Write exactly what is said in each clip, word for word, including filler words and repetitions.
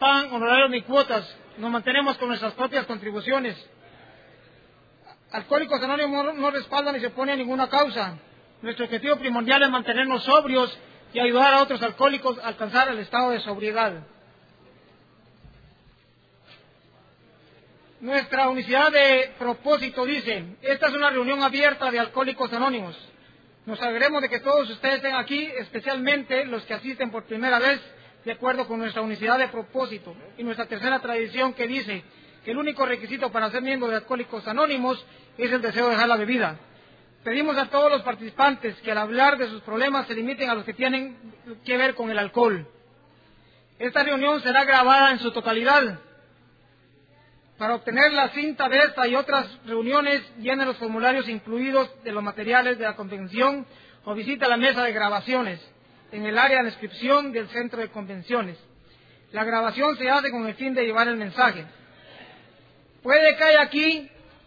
pagan honorarios ni cuotas, nos mantenemos con nuestras propias contribuciones. Alcohólicos Anónimos no, no respaldan ni se oponen a ninguna causa. Nuestro objetivo primordial es mantenernos sobrios y ayudar a otros alcohólicos a alcanzar el estado de sobriedad. Nuestra unicidad de propósito dice: esta es una reunión abierta de Alcohólicos Anónimos. Nos alegremos de que todos ustedes estén aquí, especialmente los que asisten por primera vez, de acuerdo con nuestra unicidad de propósito y nuestra tercera tradición, que dice que el único requisito para ser miembro de Alcohólicos Anónimos es el deseo de dejar la bebida. Pedimos a todos los participantes que al hablar de sus problemas se limiten a los que tienen que ver con el alcohol. Esta reunión será grabada en su totalidad. Para obtener la cinta de esta y otras reuniones, llene los formularios incluidos de los materiales de la convención o visite la mesa de grabaciones en el área de inscripción del centro de convenciones. La grabación se hace con el fin de llevar el mensaje. Puede que haya aquí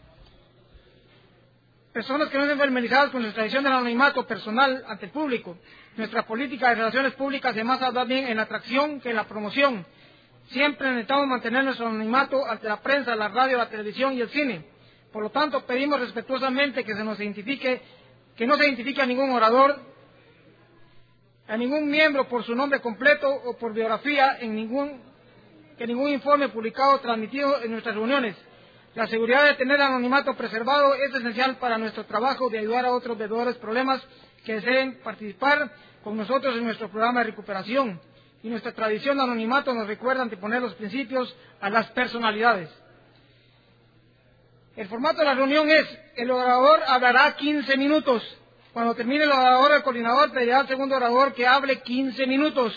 personas que no estén familiarizadas con la tradición del anonimato personal ante el público. Nuestra política de relaciones públicas se basa más bien en la atracción que en la promoción. Siempre necesitamos mantener nuestro anonimato ante la prensa, la radio, la televisión y el cine. Por lo tanto, pedimos respetuosamente que se nos identifique, que no se identifique a ningún orador, a ningún miembro por su nombre completo o por biografía, en ningún, que ningún informe publicado o transmitido en nuestras reuniones. La seguridad de tener el anonimato preservado es esencial para nuestro trabajo de ayudar a otros bebedores problemas que deseen participar con nosotros en nuestro programa de recuperación. Y nuestra tradición de anonimato nos recuerda anteponer los principios a las personalidades. El formato de la reunión es: el orador hablará quince minutos. Cuando termine el orador, el coordinador pedirá al segundo orador que hable quince minutos.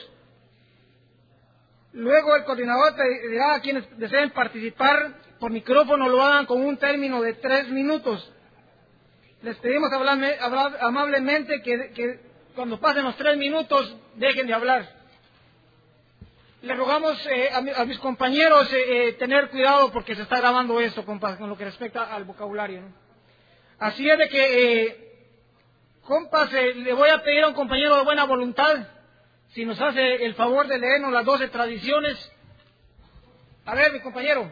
Luego el coordinador pedirá a quienes deseen participar por micrófono lo hagan con un término de tres minutos. Les pedimos hablarme, hablar amablemente que, que cuando pasen los tres minutos dejen de hablar. Le rogamos eh, a, mi, a mis compañeros eh, eh, tener cuidado porque se está grabando esto, compas, con lo que respecta al vocabulario, ¿no? Así es de que, eh, compas, eh, le voy a pedir a un compañero de buena voluntad si nos hace el favor de leernos las doce tradiciones. A ver, mi compañero.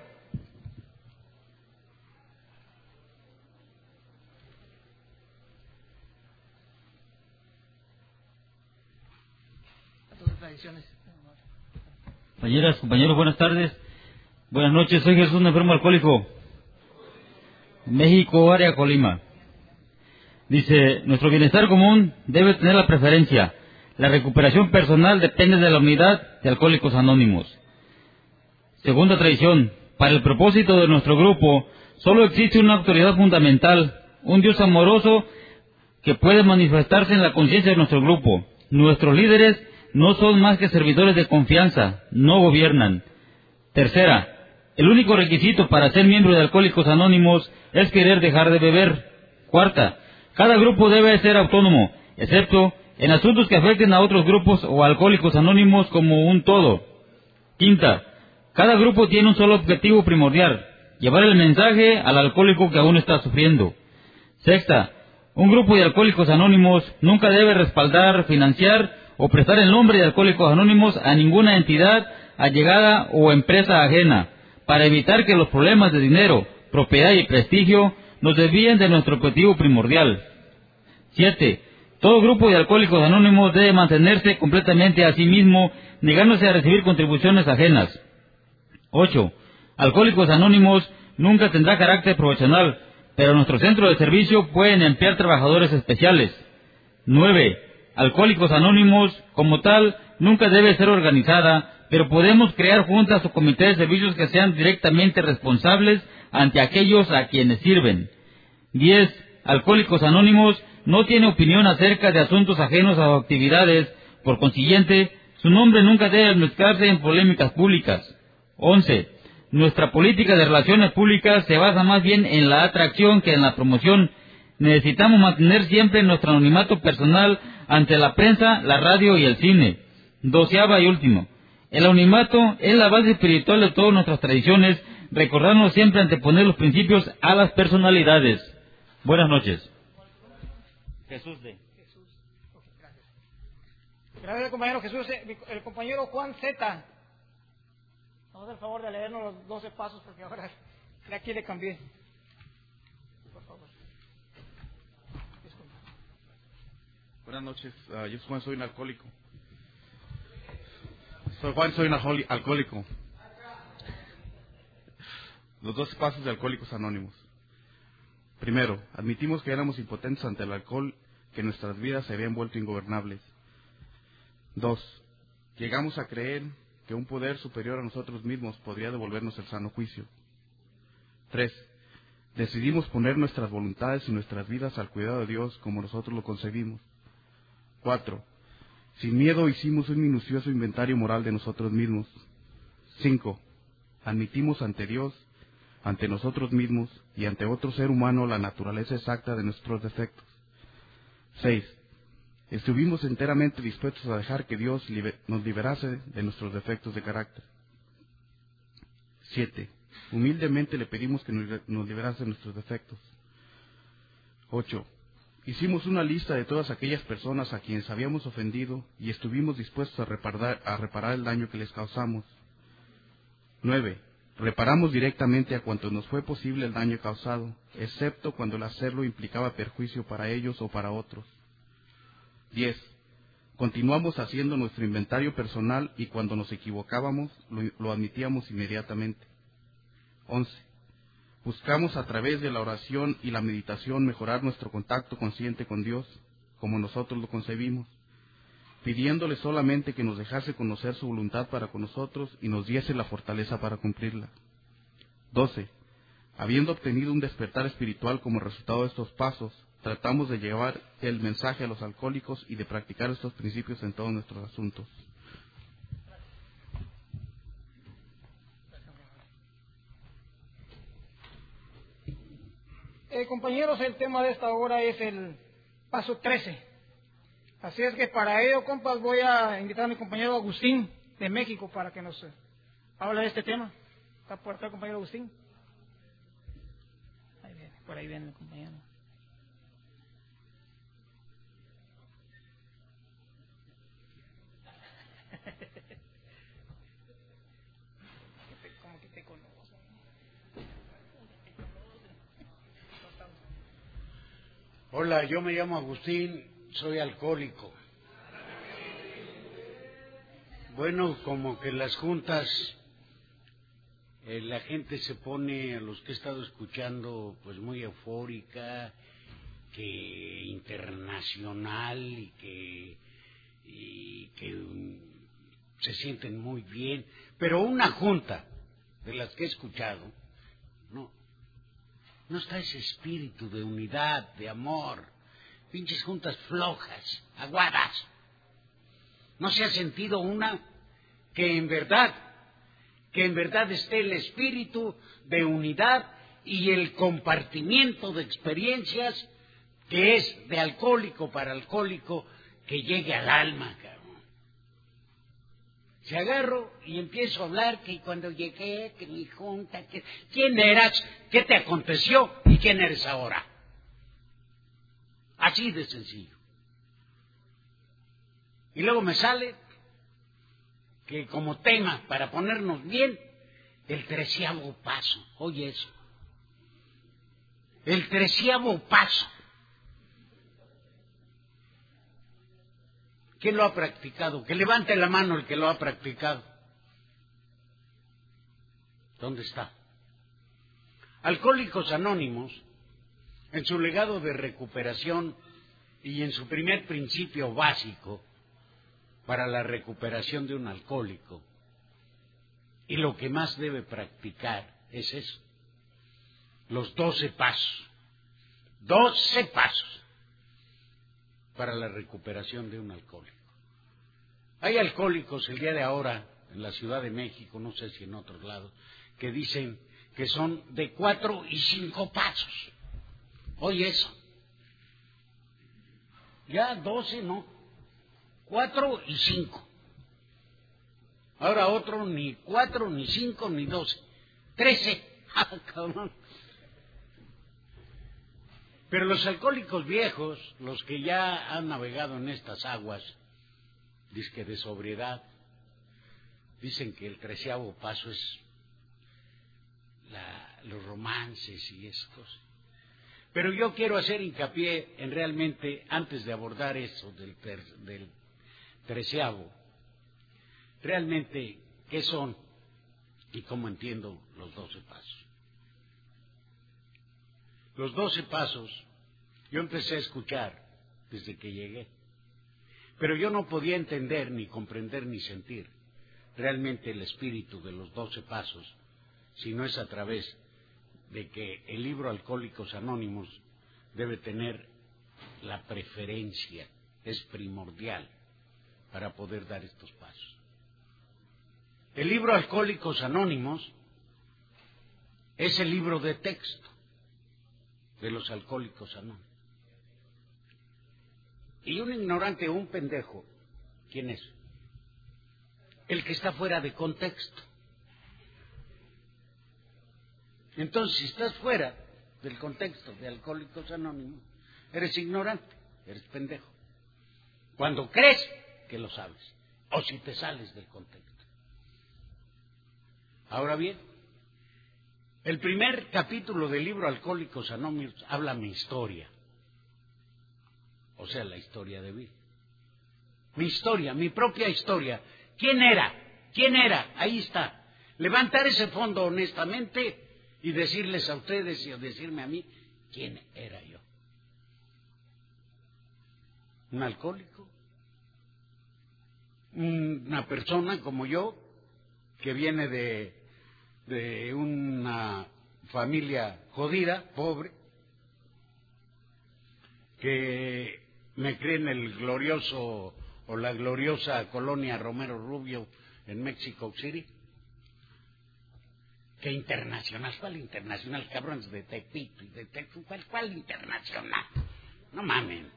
Las doce tradiciones. Compañeras, compañeros, buenas tardes. Buenas noches, soy Jesús, un enfermo alcohólico. México, área Colima. Dice: nuestro bienestar común debe tener la preferencia. La recuperación personal depende de la unidad de Alcohólicos Anónimos. Segunda tradición: para el propósito de nuestro grupo, solo existe una autoridad fundamental, un Dios amoroso que puede manifestarse en la conciencia de nuestro grupo. Nuestros líderes no son más que servidores de confianza, no gobiernan. Tercera: el único requisito para ser miembro de Alcohólicos Anónimos es querer dejar de beber. Cuarta: cada grupo debe ser autónomo, excepto en asuntos que afecten a otros grupos o Alcohólicos Anónimos como un todo. Quinta: cada grupo tiene un solo objetivo primordial: llevar el mensaje al alcohólico que aún está sufriendo. Sexta: un grupo de Alcohólicos Anónimos nunca debe respaldar, financiar o prestar el nombre de Alcohólicos Anónimos a ninguna entidad allegada o empresa ajena, para evitar que los problemas de dinero, propiedad y prestigio nos desvíen de nuestro objetivo primordial. Siete: todo grupo de Alcohólicos Anónimos debe mantenerse completamente a sí mismo, negándose a recibir contribuciones ajenas. Ocho: Alcohólicos Anónimos nunca tendrá carácter profesional, pero nuestro centro de servicio pueden emplear trabajadores especiales. Nueve: Alcohólicos Anónimos, como tal, nunca debe ser organizada, pero podemos crear juntas o comités de servicios que sean directamente responsables ante aquellos a quienes sirven. Diez: Alcohólicos Anónimos no tiene opinión acerca de asuntos ajenos a sus actividades, por consiguiente, su nombre nunca debe mezclarse en polémicas públicas. Once: Nuestra política de relaciones públicas se basa más bien en la atracción que en la promoción. Necesitamos mantener siempre nuestro anonimato personal ante la prensa, la radio y el cine. Doceava y último: el anonimato es la base espiritual de todas nuestras tradiciones, recordarnos siempre anteponer los principios a las personalidades. Buenas noches. Jesús de. Jesús. Okay, gracias. Gracias, compañero Jesús. El compañero Juan Z. hace el favor de leernos los doce pasos porque ahora de aquí le cambié. Por favor. Disculpa. Buenas noches, uh, yo soy Juan, soy un alcohólico. Soy Juan, soy un alcoholi- alcohólico. Los doce pasos de Alcohólicos Anónimos. Primero, admitimos que éramos impotentes ante el alcohol, que nuestras vidas se habían vuelto ingobernables. Dos, llegamos a creer que un poder superior a nosotros mismos podría devolvernos el sano juicio. Tres, decidimos poner nuestras voluntades y nuestras vidas al cuidado de Dios como nosotros lo concebimos. Cuatro, sin miedo hicimos un minucioso inventario moral de nosotros mismos. Cinco, admitimos ante Dios, ante nosotros mismos y ante otro ser humano la naturaleza exacta de nuestros defectos. Seis, estuvimos enteramente dispuestos a dejar que Dios liber- nos liberase de nuestros defectos de carácter. Siete, humildemente le pedimos que nos, nos liberase de nuestros defectos. Ocho, hicimos una lista de todas aquellas personas a quienes habíamos ofendido y estuvimos dispuestos a reparar, a reparar el daño que les causamos. Nueve, reparamos directamente a cuanto nos fue posible el daño causado, excepto cuando el hacerlo implicaba perjuicio para ellos o para otros. Diez, continuamos haciendo nuestro inventario personal y cuando nos equivocábamos lo, lo admitíamos inmediatamente. Once, buscamos a través de la oración y la meditación mejorar nuestro contacto consciente con Dios, como nosotros lo concebimos, pidiéndole solamente que nos dejase conocer su voluntad para con nosotros y nos diese la fortaleza para cumplirla. Doce, habiendo obtenido un despertar espiritual como resultado de estos pasos, tratamos de llevar el mensaje a los alcohólicos y de practicar estos principios en todos nuestros asuntos. Eh, compañeros, el tema de esta hora es el paso trece. Así es que para ello, compas, voy a invitar a mi compañero Agustín de México para que nos eh, hable de este tema. ¿Está por acá el compañero Agustín? Ahí viene, por ahí viene el compañero. Como que te conozco. Hola, yo me llamo Agustín, soy alcohólico. Bueno, como que en las juntas eh, la gente se pone, a los que he estado escuchando, pues muy eufórica, que internacional y que, y que um, se sienten muy bien. Pero una junta de las que he escuchado, no, no está ese espíritu de unidad, de amor. Pinches juntas flojas, aguadas. No se ha sentido una que en verdad, que en verdad esté el espíritu de unidad y el compartimiento de experiencias que es de alcohólico para alcohólico, que llegue al alma, cabrón. Si agarro y empiezo a hablar que cuando llegué, que mi junta, que quién eras, qué te aconteció y quién eres ahora. Así de sencillo. Y luego me sale que como tema para ponernos bien, el treceavo paso. Oye eso. El treceavo paso. ¿Quién lo ha practicado? Que levante la mano el que lo ha practicado. ¿Dónde está? Alcohólicos Anónimos, en su legado de recuperación y en su primer principio básico para la recuperación de un alcohólico, y lo que más debe practicar es eso, los doce pasos, doce pasos para la recuperación de un alcohólico. Hay alcohólicos el día de ahora en la Ciudad de México, no sé si en otros lados, que dicen que son de cuatro y cinco pasos. Oye eso. Ya doce no, cuatro y cinco. Ahora otro ni cuatro, ni cinco, ni doce, trece. ¡Ah, cabrón! Pero los alcohólicos viejos, los que ya han navegado en estas aguas, dizque de sobriedad, dicen que el treceavo paso es la, los romances y estos. Pero yo quiero hacer hincapié en realmente, antes de abordar eso del, ter, del treceavo, realmente qué son y cómo entiendo los doce pasos. Los doce pasos, yo empecé a escuchar desde que llegué, pero yo no podía entender, ni comprender, ni sentir realmente el espíritu de los doce pasos, si no es a través de que el libro Alcohólicos Anónimos debe tener la preferencia, es primordial para poder dar estos pasos. El libro Alcohólicos Anónimos es el libro de texto de los Alcohólicos Anónimos. Y un ignorante o un pendejo, ¿quién es? El que está fuera de contexto. Entonces, si estás fuera del contexto de Alcohólicos Anónimos, eres ignorante, eres pendejo. Cuando crees que lo sabes, o si te sales del contexto. Ahora bien, el primer capítulo del libro Alcohólicos Anónimos habla mi historia, o sea, la historia de vida. Mi historia, mi propia historia. ¿Quién era? ¿Quién era? Ahí está. Levantar ese fondo honestamente y decirles a ustedes y decirme a mí quién era yo. Un alcohólico, una persona como yo que viene de, de una familia jodida, pobre, que me crié en el glorioso o la gloriosa colonia Romero Rubio en México City. ¿Qué internacional? ¿Cuál internacional? Cabrones de Tepito y de Tepito. ¿Cuál, cuál internacional? No mamen.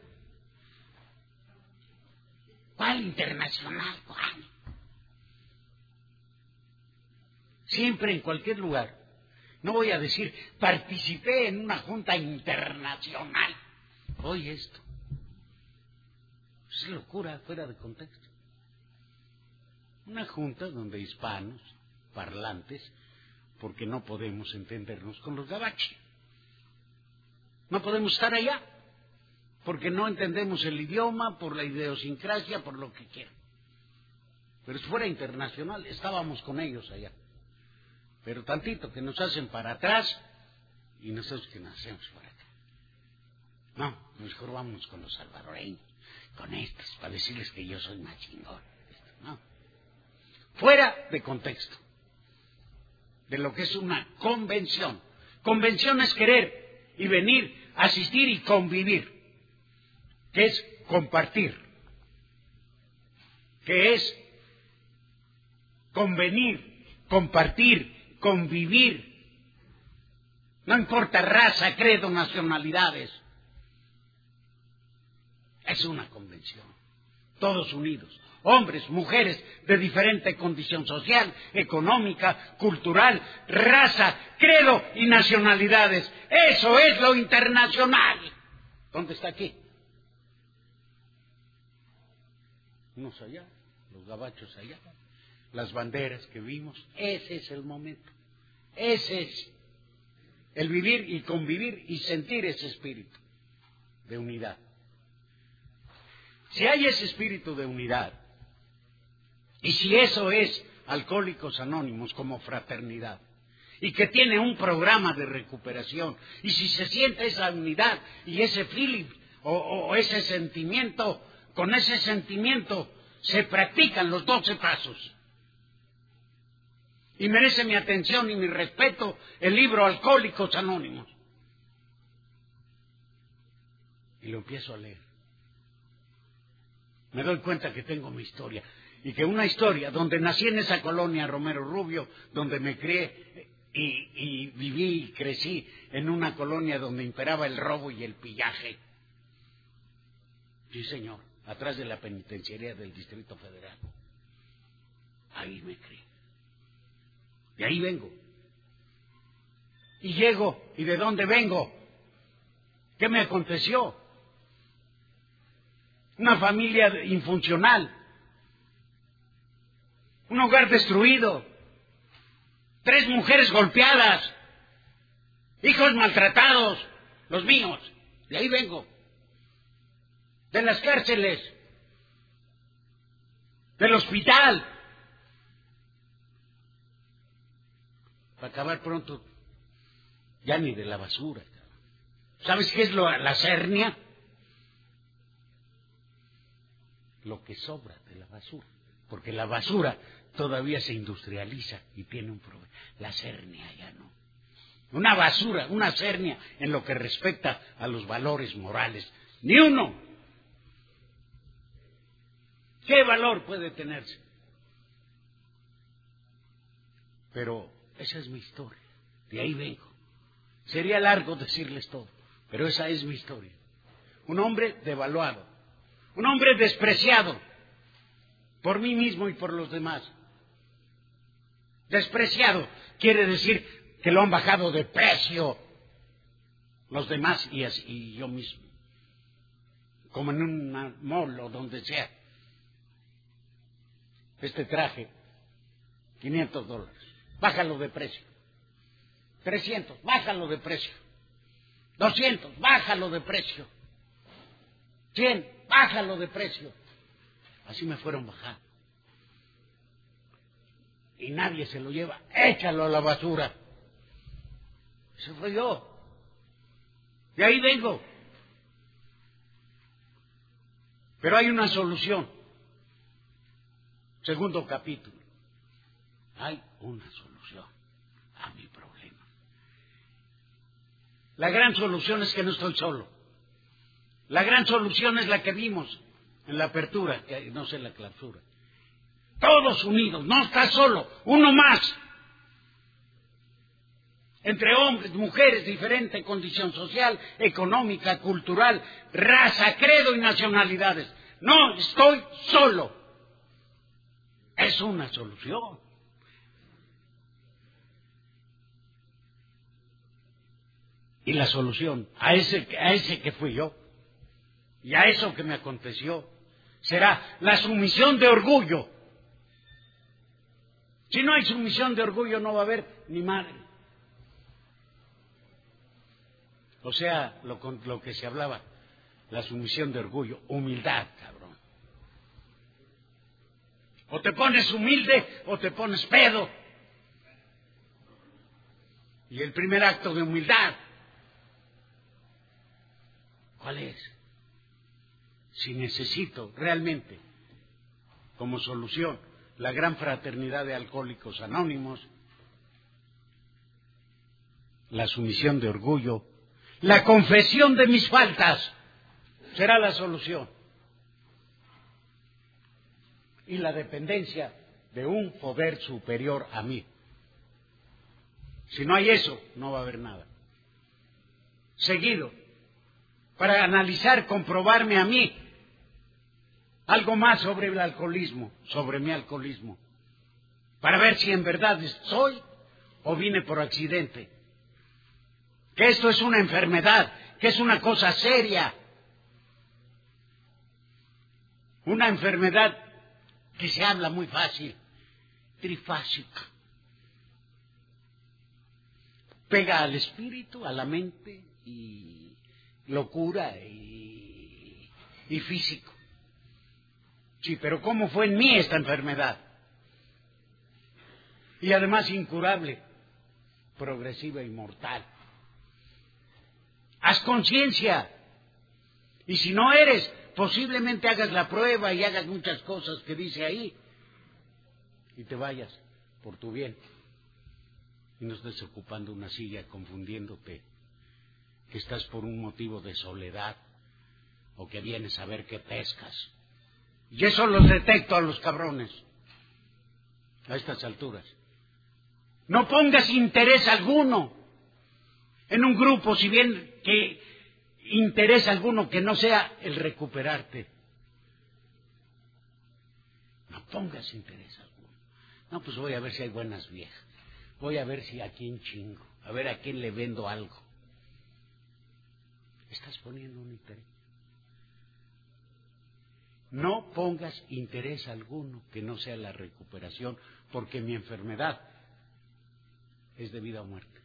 ¿Cuál internacional? ¿Cuál? Siempre en cualquier lugar. No voy a decir, participé en una junta internacional. Oye esto. Es locura fuera de contexto. Una junta donde hispanos, parlantes, porque no podemos entendernos con los gabachos. No podemos estar allá, porque no entendemos el idioma, por la idiosincrasia, por lo que quieran. Pero si fuera internacional, estábamos con ellos allá. Pero tantito que nos hacen para atrás y nosotros que nos hacemos para acá. No, mejor vamos con los salvadoreños, con estos, para decirles que yo soy más chingón. No. Fuera de contexto de lo que es una convención. Convención es querer y venir, asistir y convivir, que es compartir, que es convenir, compartir, convivir. No importa raza, credo, nacionalidades. Es una convención. Todos unidos. Hombres, mujeres de diferente condición social, económica, cultural, raza, credo y nacionalidades. Eso es lo internacional. ¿Dónde está aquí? Unos allá, los gabachos allá, las banderas que vimos. Ese es el momento. Ese es el vivir y convivir y sentir ese espíritu de unidad. Si hay ese espíritu de unidad, y si eso es Alcohólicos Anónimos como fraternidad, y que tiene un programa de recuperación, y si se siente esa unidad y ese feeling o, o ese sentimiento, con ese sentimiento se practican los doce pasos. Y merece mi atención y mi respeto el libro Alcohólicos Anónimos. Y lo empiezo a leer. Me doy cuenta que tengo mi historia. Y que una historia donde nací en esa colonia Romero Rubio, donde me crié y, y viví y crecí en una colonia donde imperaba el robo y el pillaje. Sí, señor, atrás de la penitenciaría del Distrito Federal. Ahí me crié. De ahí vengo. Y llego, ¿y de dónde vengo? ¿Qué me aconteció? Una familia infuncional. un hogar destruido, tres mujeres golpeadas, hijos maltratados, los míos, de ahí vengo, de las cárceles, del hospital, para acabar pronto, ya ni de la basura. ¿Sabes qué es lo, la cernia? Lo que sobra de la basura, porque la basura todavía se industrializa y tiene un problema. La cernia ya no. Una basura, una cernia en lo que respecta a los valores morales. Ni uno. ¿Qué valor puede tenerse? Pero esa es mi historia. De ahí vengo. Sería largo decirles todo, pero esa es mi historia. Un hombre devaluado. Un hombre despreciado por mí mismo y por los demás. Despreciado quiere decir que lo han bajado de precio los demás y, así, y yo mismo. Como en un mall o donde sea. Este traje, quinientos dólares. Bájalo de precio. trescientos, bájalo de precio. doscientos, bájalo de precio. cien, bájalo de precio. Así me fueron bajando. Y nadie se lo lleva. Échalo a la basura. Eso fue yo. De ahí vengo. Pero hay una solución. Segundo capítulo. Hay una solución a mi problema. La gran solución es que no estoy solo. La gran solución es la que vimos en la apertura, que no sé la clausura. Todos unidos, no estás solo, uno más. Entre hombres, mujeres, diferente condición social, económica, cultural, raza, credo y nacionalidades. No estoy solo. Es una solución. Y la solución a ese, a ese que fui yo y a eso que me aconteció será la sumisión de orgullo. Si no hay sumisión de orgullo no va a haber ni madre. O sea, lo, lo que se hablaba, la sumisión de orgullo, humildad, cabrón. O te pones humilde o te pones pedo. Y el primer acto de humildad, ¿cuál es? Si necesito realmente, como solución, la gran fraternidad de Alcohólicos Anónimos, la sumisión de orgullo, la confesión de mis faltas, será la solución. Y la dependencia de un poder superior a mí. Si no hay eso, no va a haber nada. Seguido, para analizar, comprobarme a mí algo más sobre el alcoholismo, sobre mi alcoholismo, para ver si en verdad soy o vine por accidente, que esto es una enfermedad, que es una cosa seria, una enfermedad que se habla muy fácil, trifásica, pega al espíritu, a la mente y locura y, y físico. Sí, pero ¿cómo fue en mí esta enfermedad? Y además incurable, progresiva y mortal. Haz conciencia. Y si no eres, posiblemente hagas la prueba y hagas muchas cosas que dice ahí. Y te vayas por tu bien. Y no estés ocupando una silla confundiéndote que estás por un motivo de soledad o que vienes a ver qué pescas. Y eso los detecto a los cabrones a estas alturas. No pongas interés alguno en un grupo, si bien que interés alguno que no sea el recuperarte. No pongas interés alguno. No, pues voy a ver si hay buenas viejas. Voy a ver si a quién chingo. A ver a quién le vendo algo. Estás poniendo un interés. no pongas interés alguno que no sea la recuperación, porque mi enfermedad es de vida o muerte.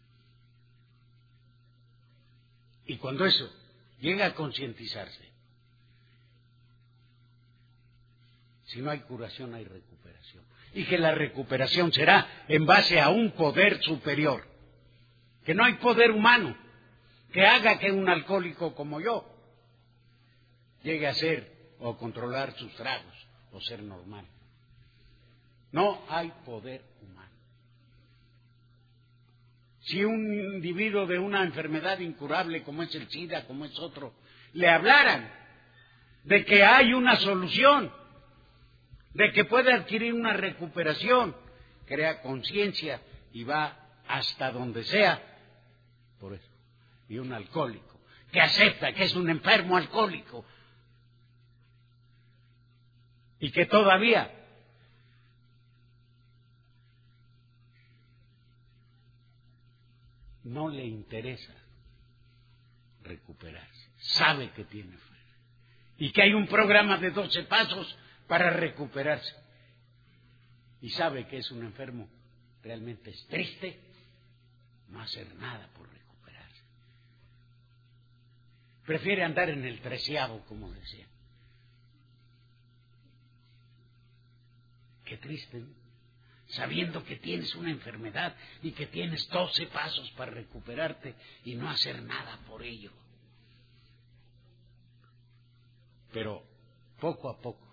Y cuando eso llega a concientizarse, si no hay curación, hay recuperación. Y que la recuperación será en base a un poder superior. Que no hay poder humano que haga que un alcohólico como yo llegue a ser o controlar sus tragos o ser normal. No hay poder humano. Si un individuo de una enfermedad incurable como es el SIDA, como es otro, le hablaran de que hay una solución, de que puede adquirir una recuperación, crea conciencia y va hasta donde sea. Por eso, y un alcohólico que acepta que es un enfermo alcohólico y que todavía no le interesa recuperarse, sabe que tiene fe y que hay un programa de doce pasos para recuperarse y sabe que es un enfermo, realmente es triste no hacer nada por recuperarse. Prefiere andar en el treceavo, como decía. Qué triste, ¿no? Sabiendo que tienes una enfermedad y que tienes doce pasos para recuperarte y no hacer nada por ello. Pero poco a poco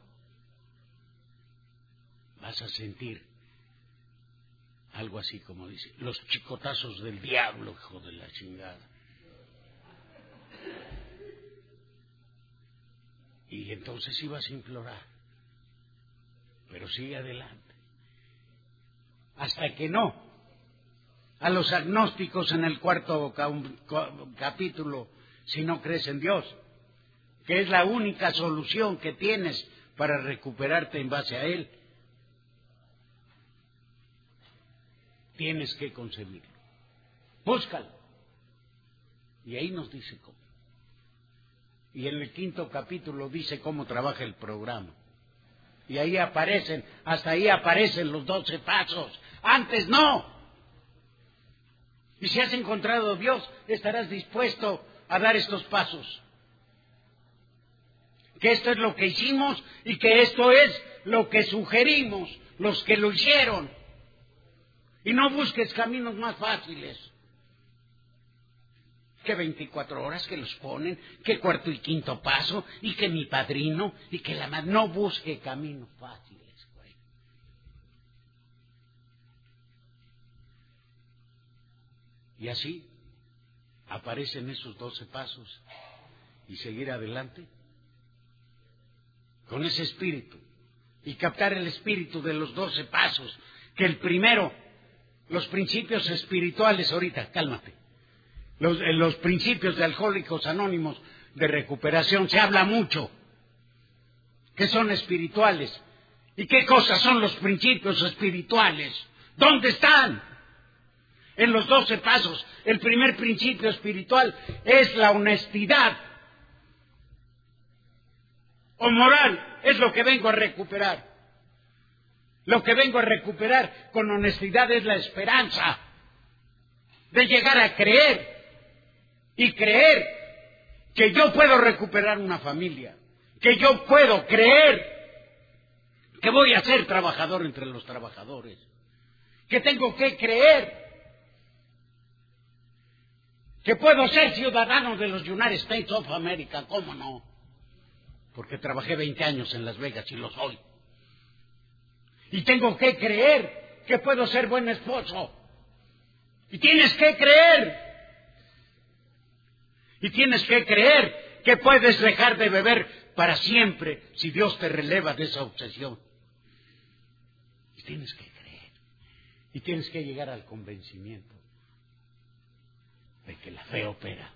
vas a sentir algo así como dice, los chicotazos del diablo, hijo de la chingada. Y entonces ibas a implorar, pero sigue adelante. Hasta que no, a los agnósticos en el cuarto capítulo, si no crees en Dios, que es la única solución que tienes para recuperarte en base a Él, tienes que concebirlo. Búscalo. Y ahí nos dice cómo. Y en el quinto capítulo dice cómo trabaja el programa. Y ahí aparecen, hasta ahí aparecen los doce pasos. Antes no. Y si has encontrado a Dios, estarás dispuesto a dar estos pasos. Que esto es lo que hicimos y que esto es lo que sugerimos, los que lo hicieron. Y no busques caminos más fáciles. Que veinticuatro horas que los ponen, que cuarto y quinto paso, y que mi padrino, y que la madre. No busque caminos fáciles, güey. Y así aparecen esos doce pasos y seguir adelante con ese espíritu y captar el espíritu de los doce pasos, que el primero, los principios espirituales, ahorita, cálmate, los, los principios de Alcohólicos Anónimos de recuperación, se habla mucho, que son espirituales. ¿Y qué cosas son los principios espirituales? ¿Dónde están? En los doce pasos. El primer principio espiritual es la honestidad o moral, es lo que vengo a recuperar. Lo que vengo a recuperar con honestidad es la esperanza de llegar a creer y creer que yo puedo recuperar una familia, que yo puedo creer que voy a ser trabajador entre los trabajadores, que tengo que creer que puedo ser ciudadano de los United States of America, ¿cómo no? Porque trabajé veinte años en Las Vegas y lo soy. Y tengo que creer que puedo ser buen esposo. Y tienes que creer. Y tienes que creer que puedes dejar de beber para siempre si Dios te releva de esa obsesión. Y tienes que creer. Y tienes que llegar al convencimiento de que la fe opera.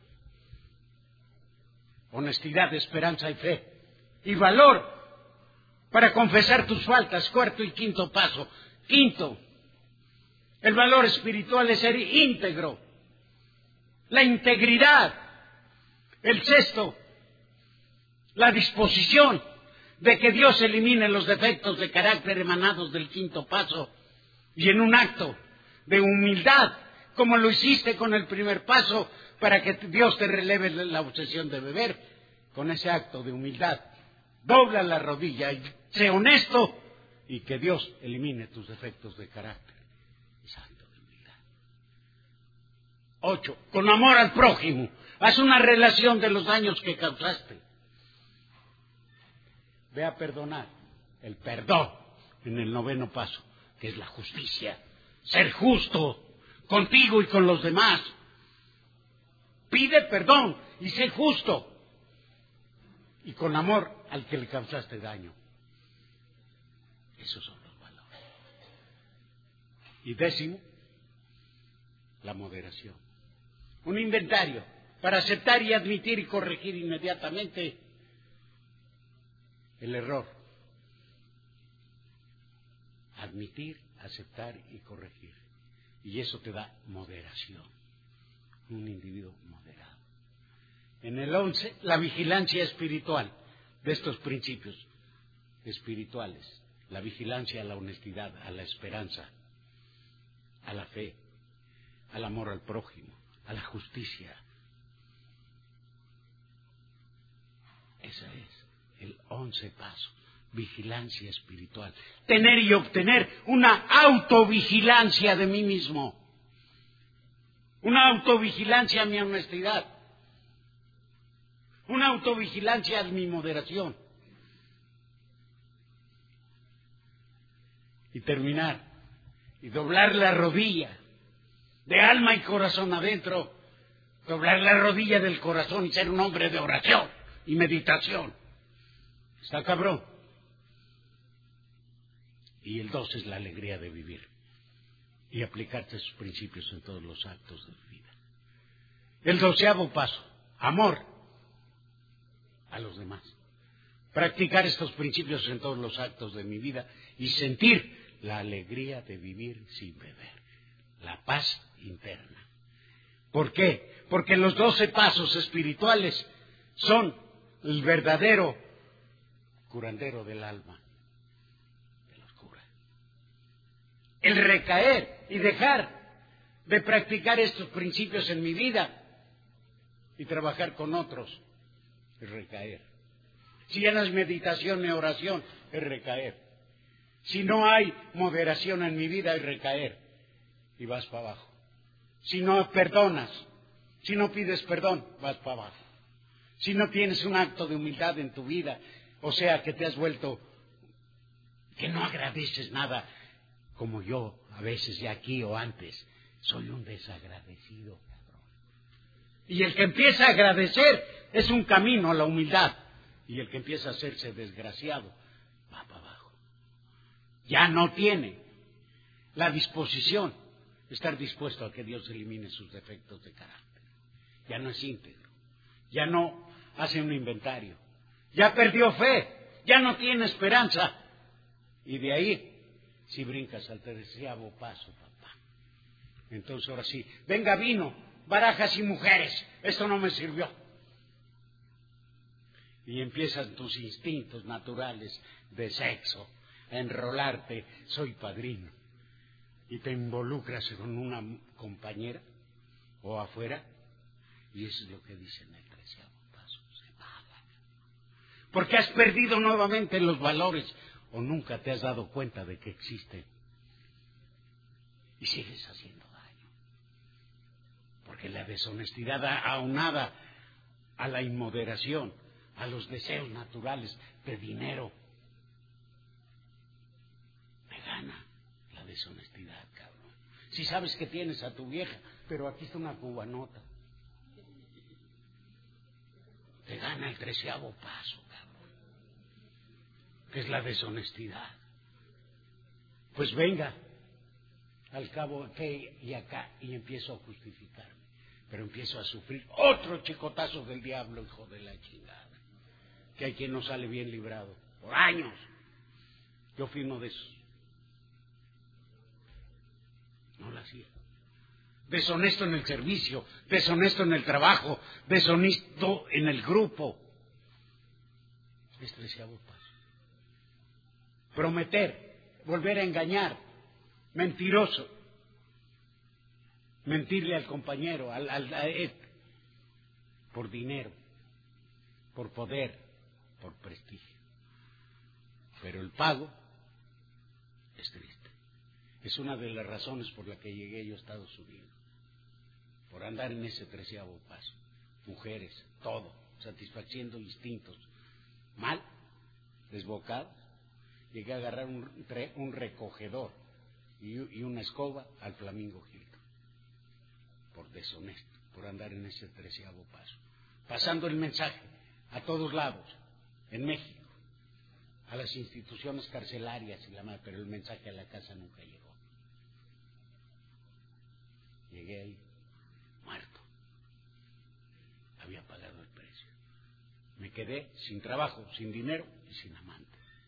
Honestidad, esperanza y fe. Y valor para confesar tus faltas, cuarto y quinto paso. Quinto, el valor espiritual es ser íntegro. La integridad. El sexto, la disposición de que Dios elimine los defectos de carácter emanados del quinto paso, y en un acto de humildad, como lo hiciste con el primer paso, para que Dios te releve la obsesión de beber, con ese acto de humildad, dobla la rodilla y sé honesto, y que Dios elimine tus defectos de carácter. Es acto de humildad. Ocho, con amor al prójimo, haz una relación de los daños que causaste. Ve a perdonar, el perdón, en el noveno paso, que es la justicia. Ser justo contigo y con los demás. Pide perdón y sé justo. Y con amor al que le causaste daño. Esos son los valores. Y décimo, la moderación. Un inventario para aceptar y admitir y corregir inmediatamente el error. Admitir, aceptar y corregir. Y eso te da moderación. Un individuo moderado. En el once, la vigilancia espiritual de estos principios espirituales. La vigilancia a la honestidad, a la esperanza, a la fe, al amor al prójimo, a la justicia. Ese es el once paso. Vigilancia espiritual. Tener y obtener una autovigilancia de mí mismo. Una autovigilancia a mi honestidad. Una autovigilancia a mi moderación. Y terminar. Y doblar la rodilla. De alma y corazón adentro. Doblar la rodilla del corazón y ser un hombre de oración y meditación. Está cabrón. Y el dos es la alegría de vivir. Y aplicarte esos principios en todos los actos de vida. El doceavo paso. Amor a los demás. Practicar estos principios en todos los actos de mi vida y sentir la alegría de vivir sin beber. La paz interna. ¿Por qué? Porque los doce pasos espirituales son el verdadero curandero del alma. De los cura. El recaer y dejar de practicar estos principios en mi vida y trabajar con otros. Es recaer. Si ya no es meditación ni oración, es recaer. Si no hay moderación en mi vida, es recaer. Y vas para abajo. Si no perdonas, si no pides perdón, vas para abajo. Si no tienes un acto de humildad en tu vida, o sea que te has vuelto, que no agradeces nada, como yo a veces ya aquí o antes, soy un desagradecido. Y el que empieza a agradecer es un camino a la humildad. Y el que empieza a hacerse desgraciado va para abajo. Ya no tiene la disposición de estar dispuesto a que Dios elimine sus defectos de carácter. Ya no es íntegro. Ya no hace un inventario. Ya perdió fe. Ya no tiene esperanza. Y de ahí, si brincas al terceavo paso, papá. Entonces ahora sí, venga vino, barajas y mujeres. Esto no me sirvió. Y empiezan tus instintos naturales de sexo a enrolarte. Soy padrino. Y te involucras con una compañera o afuera. Y eso es lo que dice en el treceavo paso. Se paga. Porque has perdido nuevamente los valores o nunca te has dado cuenta de que existen. Y sigues haciendo daño. Porque la deshonestidad aunada a la inmoderación, a los deseos naturales de dinero, te gana la deshonestidad, cabrón. Si sabes que tienes a tu vieja, pero aquí está una cubanota. Te gana el treceavo paso, cabrón. Que es la deshonestidad. Pues venga, al cabo aquí y acá, y empiezo a justificarme. Pero empiezo a sufrir otro chicotazo del diablo, hijo de la chingada. Que hay quien no sale bien librado. Por años. Yo fui uno de esos. No la hacía. Deshonesto en el servicio, deshonesto en el trabajo, deshonesto en el grupo. Es treceavo paso. prometer, volver a engañar, mentiroso, mentirle al compañero, al, al, a él, por dinero, por poder, por prestigio. Pero el pago es triste. Es una de las razones por la que llegué yo a Estados Unidos, por andar en ese treceavo paso. Mujeres, todo, satisfaciendo instintos, mal, desbocados. Llegué a agarrar un, un recogedor y, y una escoba al Flamingo Hilton, por deshonesto, por andar en ese treceavo paso. Pasando el mensaje a todos lados, en México, a las instituciones carcelarias y la madre, pero el mensaje a la casa nunca llegó. Llegué ahí, muerto. Había pagado el precio. Me quedé sin trabajo, sin dinero y sin amante.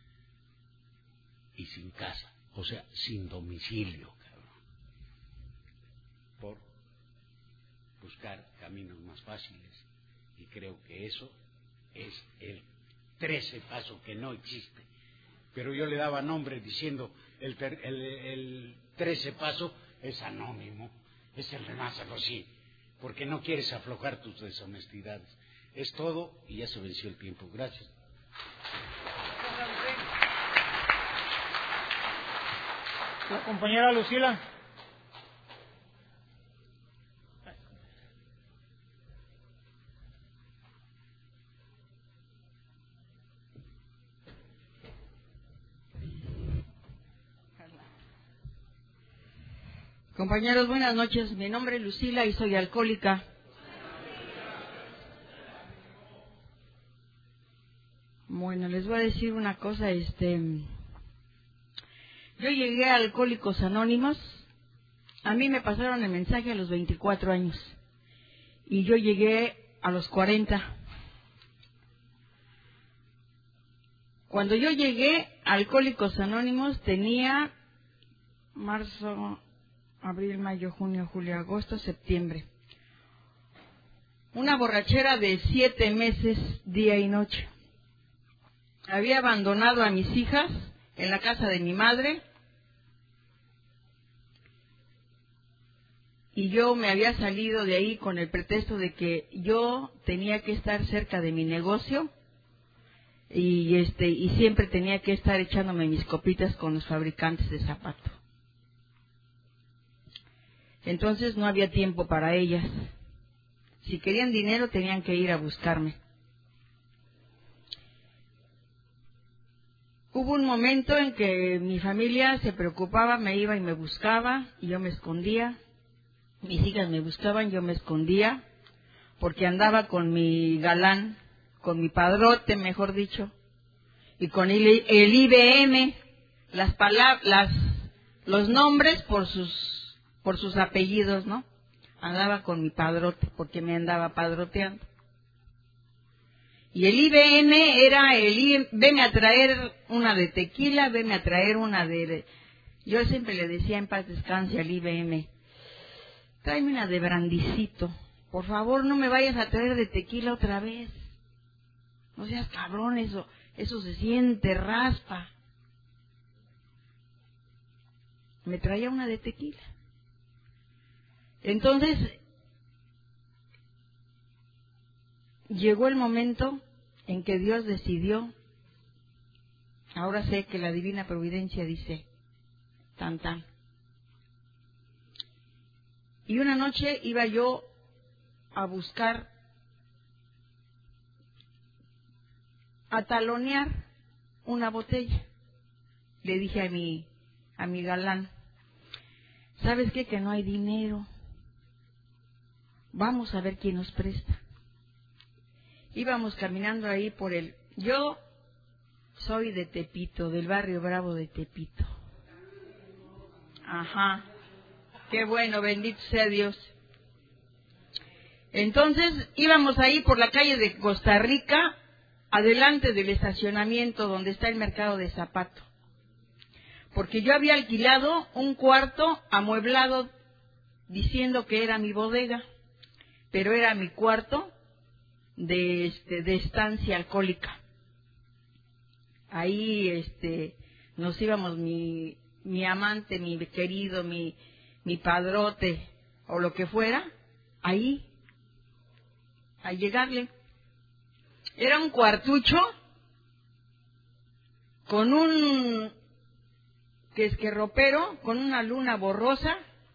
Y sin casa, o sea, sin domicilio, cabrón. Por buscar caminos más fáciles. Y creo que eso es el trece paso que no existe. Pero yo le daba nombre diciendo el, ter, el, el trece paso es anónimo. Es el remásalo, sí, porque no quieres aflojar tus deshonestidades. Es todo y ya se venció el tiempo. Gracias. La compañera Lucila. Compañeros, buenas noches. Mi nombre es Lucila y soy alcohólica. Bueno, les voy a decir una cosa. Este, yo llegué a Alcohólicos Anónimos. A mí me pasaron el mensaje a los veinticuatro años y yo llegué a los cuarenta. Cuando yo llegué a Alcohólicos Anónimos tenía marzo, abril, mayo, junio, julio, agosto, septiembre. Una borrachera de siete meses, día y noche. Había abandonado a mis hijas en la casa de mi madre y yo me había salido de ahí con el pretexto de que yo tenía que estar cerca de mi negocio y este y siempre tenía que estar echándome mis copitas con los fabricantes de zapatos. Entonces no había tiempo para ellas. Si querían dinero tenían que ir a buscarme. Hubo un momento en que mi familia se preocupaba, me iba y me buscaba y yo me escondía. Mis hijas me buscaban, yo me escondía porque andaba con mi galán, con mi padrote, mejor dicho, y con el, el I B M, las palabras, las, los nombres por sus por sus apellidos, ¿no? Andaba con mi padrote, porque me andaba padroteando. Y el I B M era el I B M, veme a traer una de tequila, veme a traer una de... Yo siempre le decía en paz descanse al I B M, tráeme una de brandicito, por favor no me vayas a traer de tequila otra vez. No seas cabrón, eso, eso se siente, raspa. Me traía una de tequila. Entonces, llegó el momento en que Dios decidió, ahora sé que la divina providencia dice, tan tan. Y una noche iba yo a buscar, a talonear una botella. Le dije a mi, a mi galán, ¿sabes qué? Que no hay dinero. Vamos a ver quién nos presta. Íbamos caminando ahí por el... Yo soy de Tepito, del barrio Bravo de Tepito. Ajá. Qué bueno, bendito sea Dios. Entonces íbamos ahí por la calle de Costa Rica, adelante del estacionamiento donde está el mercado de zapato. Porque yo había alquilado un cuarto amueblado diciendo que era mi bodega, pero era mi cuarto de este de estancia alcohólica. Ahí este nos íbamos mi, mi amante, mi querido, mi, mi padrote o lo que fuera, ahí, a llegarle. Era un cuartucho con un que es que ropero, con una luna borrosa,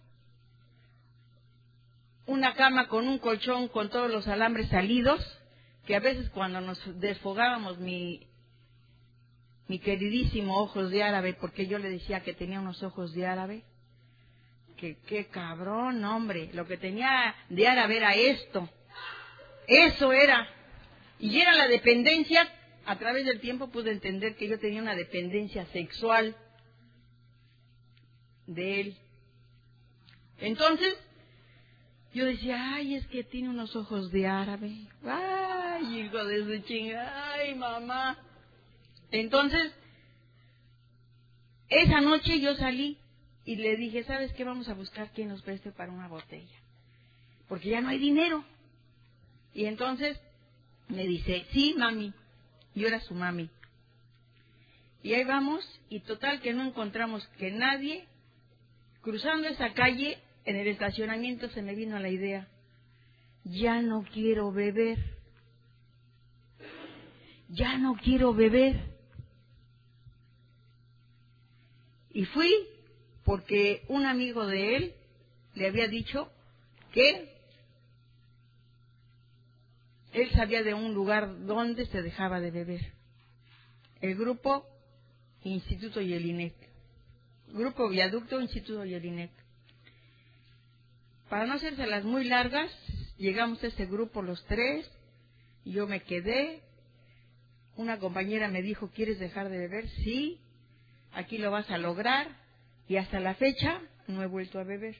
una cama con un colchón con todos los alambres salidos, que a veces cuando nos desfogábamos mi, mi queridísimo ojos de árabe, porque yo le decía que tenía unos ojos de árabe, que qué cabrón, hombre, lo que tenía de árabe era esto, eso era, y era la dependencia. A través del tiempo pude entender que yo tenía una dependencia sexual de él. Entonces, yo decía, ay, es que tiene unos ojos de árabe. Ay, hijo de su chinga, ay, mamá. Entonces, esa noche yo salí y le dije, ¿sabes qué? Vamos a buscar quien nos preste para una botella, porque ya no hay dinero. Y entonces me dice, sí, mami. Yo era su mami. Y ahí vamos, y total que no encontramos que nadie. Cruzando esa calle, en el estacionamiento se me vino la idea, ya no quiero beber, ya no quiero beber. Y fui porque un amigo de él le había dicho que él sabía de un lugar donde se dejaba de beber. El grupo Instituto Jelinek. Grupo Viaducto Instituto Jelinek. Para no hacérselas muy largas, llegamos a ese grupo los tres, yo me quedé, una compañera me dijo, ¿quieres dejar de beber? Sí, aquí lo vas a lograr, y hasta la fecha no he vuelto a beber.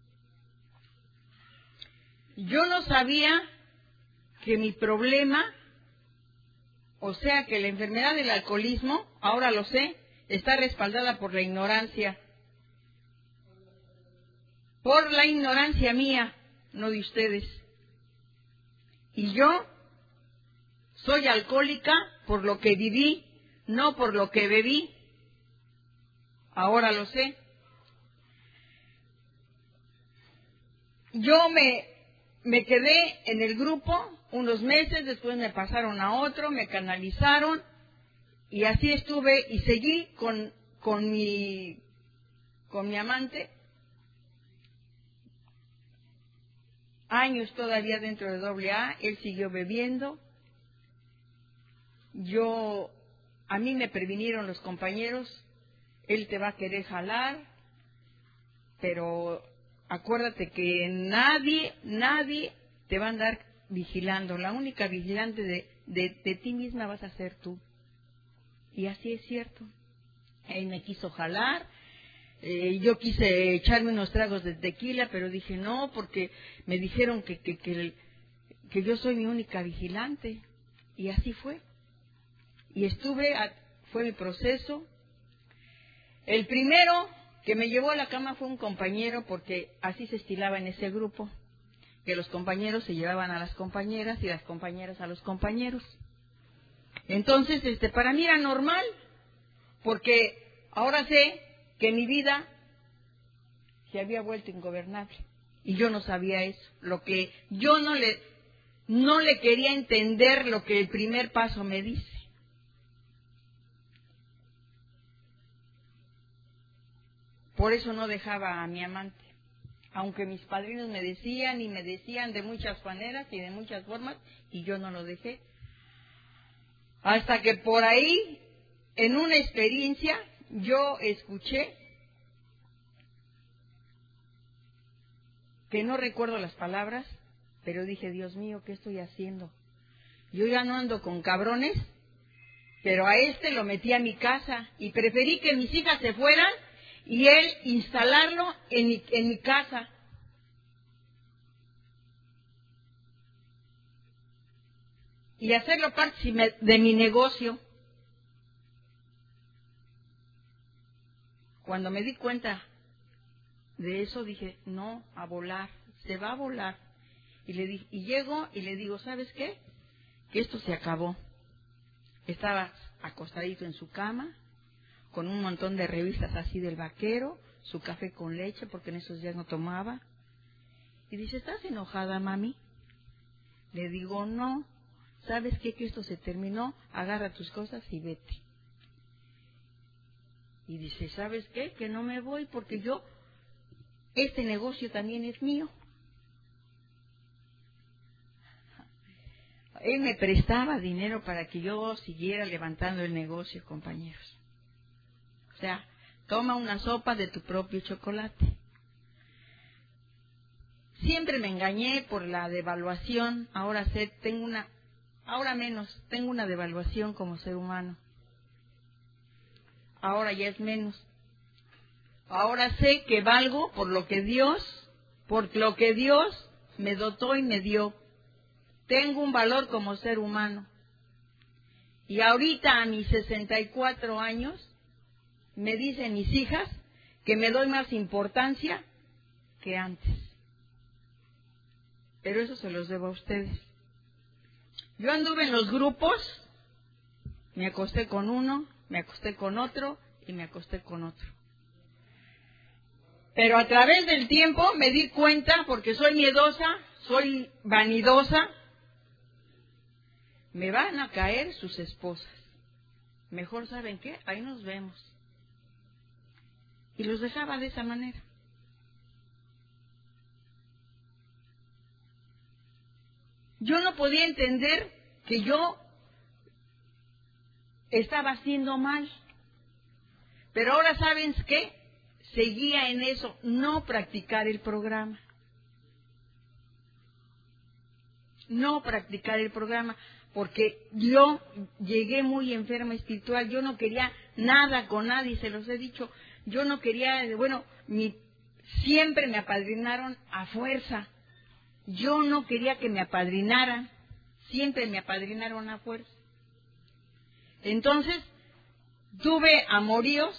Yo no sabía que mi problema, o sea que la enfermedad del alcoholismo, ahora lo sé, está respaldada por la ignorancia. Por la ignorancia mía, no de ustedes. Y yo soy alcohólica por lo que viví, no por lo que bebí. Ahora lo sé. Yo me, me quedé en el grupo unos meses, después me pasaron a otro, me canalizaron, y así estuve, y seguí con, con, mi, con mi amante, años todavía dentro de doble A, él siguió bebiendo, yo, a mí me previnieron los compañeros, él te va a querer jalar, pero acuérdate que nadie, nadie te va a andar vigilando, la única vigilante de, de, de ti misma vas a ser tú. Y así es cierto. Él me quiso jalar, eh, yo quise echarme unos tragos de tequila, pero dije no, porque me dijeron que, que, que, que yo soy mi única vigilante. Y así fue. Y estuve, a, fue mi proceso. El primero que me llevó a la cama fue un compañero, porque así se estilaba en ese grupo, que los compañeros se llevaban a las compañeras y las compañeras a los compañeros. Entonces, este, para mí era normal, porque ahora sé que mi vida se había vuelto ingobernable y yo no sabía eso. Lo que yo no le no le quería entender, lo que el primer paso me dice. Por eso no dejaba a mi amante, aunque mis padrinos me decían y me decían de muchas maneras y de muchas formas, y yo no lo dejé. Hasta que por ahí, en una experiencia, yo escuché, que no recuerdo las palabras, pero dije, Dios mío, ¿qué estoy haciendo? Yo ya no ando con cabrones, pero a este lo metí a mi casa y preferí que mis hijas se fueran y él instalarlo en mi, en mi casa. Y hacerlo parte de mi negocio. Cuando me di cuenta de eso, dije, no, a volar, se va a volar. Y, le di, y llego y le digo, ¿sabes qué? Que esto se acabó. Estaba acostadito en su cama, con un montón de revistas así del vaquero, su café con leche, porque en esos días no tomaba. Y dice, ¿estás enojada, mami? Le digo, no. ¿Sabes qué? Que esto se terminó, agarra tus cosas y vete. Y dice, ¿sabes qué? Que no me voy porque yo, este negocio también es mío. Él me prestaba dinero para que yo siguiera levantando el negocio, compañeros. O sea, toma una sopa de tu propio chocolate. Siempre me engañé por la devaluación, ahora sé, tengo una, ahora menos, tengo una devaluación como ser humano. Ahora ya es menos. Ahora sé que valgo por lo que Dios, por lo que Dios me dotó y me dio. Tengo un valor como ser humano. Y ahorita a mis sesenta y cuatro años, me dicen mis hijas que me doy más importancia que antes. Pero eso se los debo a ustedes. Yo anduve en los grupos, me acosté con uno, me acosté con otro y me acosté con otro. Pero a través del tiempo me di cuenta, porque soy miedosa, soy vanidosa, me van a caer sus esposas. Mejor, ¿saben qué? Ahí nos vemos. Y los dejaba de esa manera. Yo no podía entender que yo estaba haciendo mal. Pero ahora, ¿saben qué? Seguía en eso, no practicar el programa. No practicar el programa, porque yo llegué muy enferma espiritual, yo no quería nada con nadie, se los he dicho, yo no quería, bueno, mi, siempre me apadrinaron a fuerza, yo no quería que me apadrinaran, siempre me apadrinaron a fuerza. Entonces, tuve amoríos,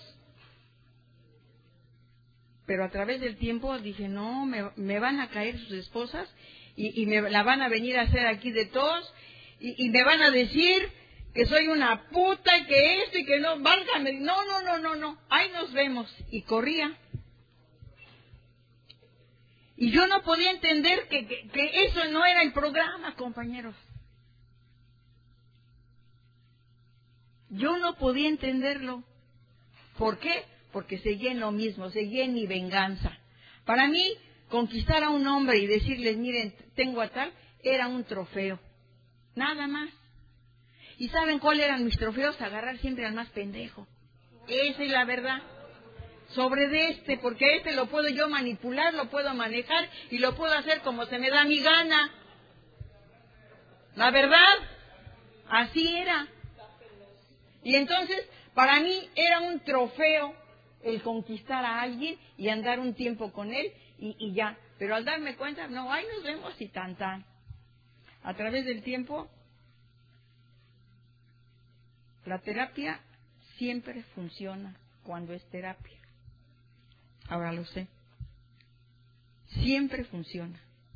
pero a través del tiempo dije, no, me, me van a caer sus esposas y, y me la van a venir a hacer aquí de todos y, y me van a decir que soy una puta y que esto y que no, válgame, no, no, no, no, no, ahí nos vemos. Y corría. Y yo no podía entender que, que, que eso no era el programa, compañeros. Yo no podía entenderlo. ¿Por qué? Porque seguía en lo mismo, seguía en mi venganza. Para mí, conquistar a un hombre y decirles, miren, tengo a tal, era un trofeo. Nada más. ¿Y saben cuáles eran mis trofeos? Agarrar siempre al más pendejo. Esa es la verdad. Sobre de este, porque a este lo puedo yo manipular, lo puedo manejar y lo puedo hacer como se me da mi gana. La verdad, así era. Y entonces, para mí era un trofeo el conquistar a alguien y andar un tiempo con él y, y ya. Pero al darme cuenta, no, ahí nos vemos y tan tan. A través del tiempo, la terapia siempre funciona cuando es terapia. Ahora lo sé. Siempre funciona.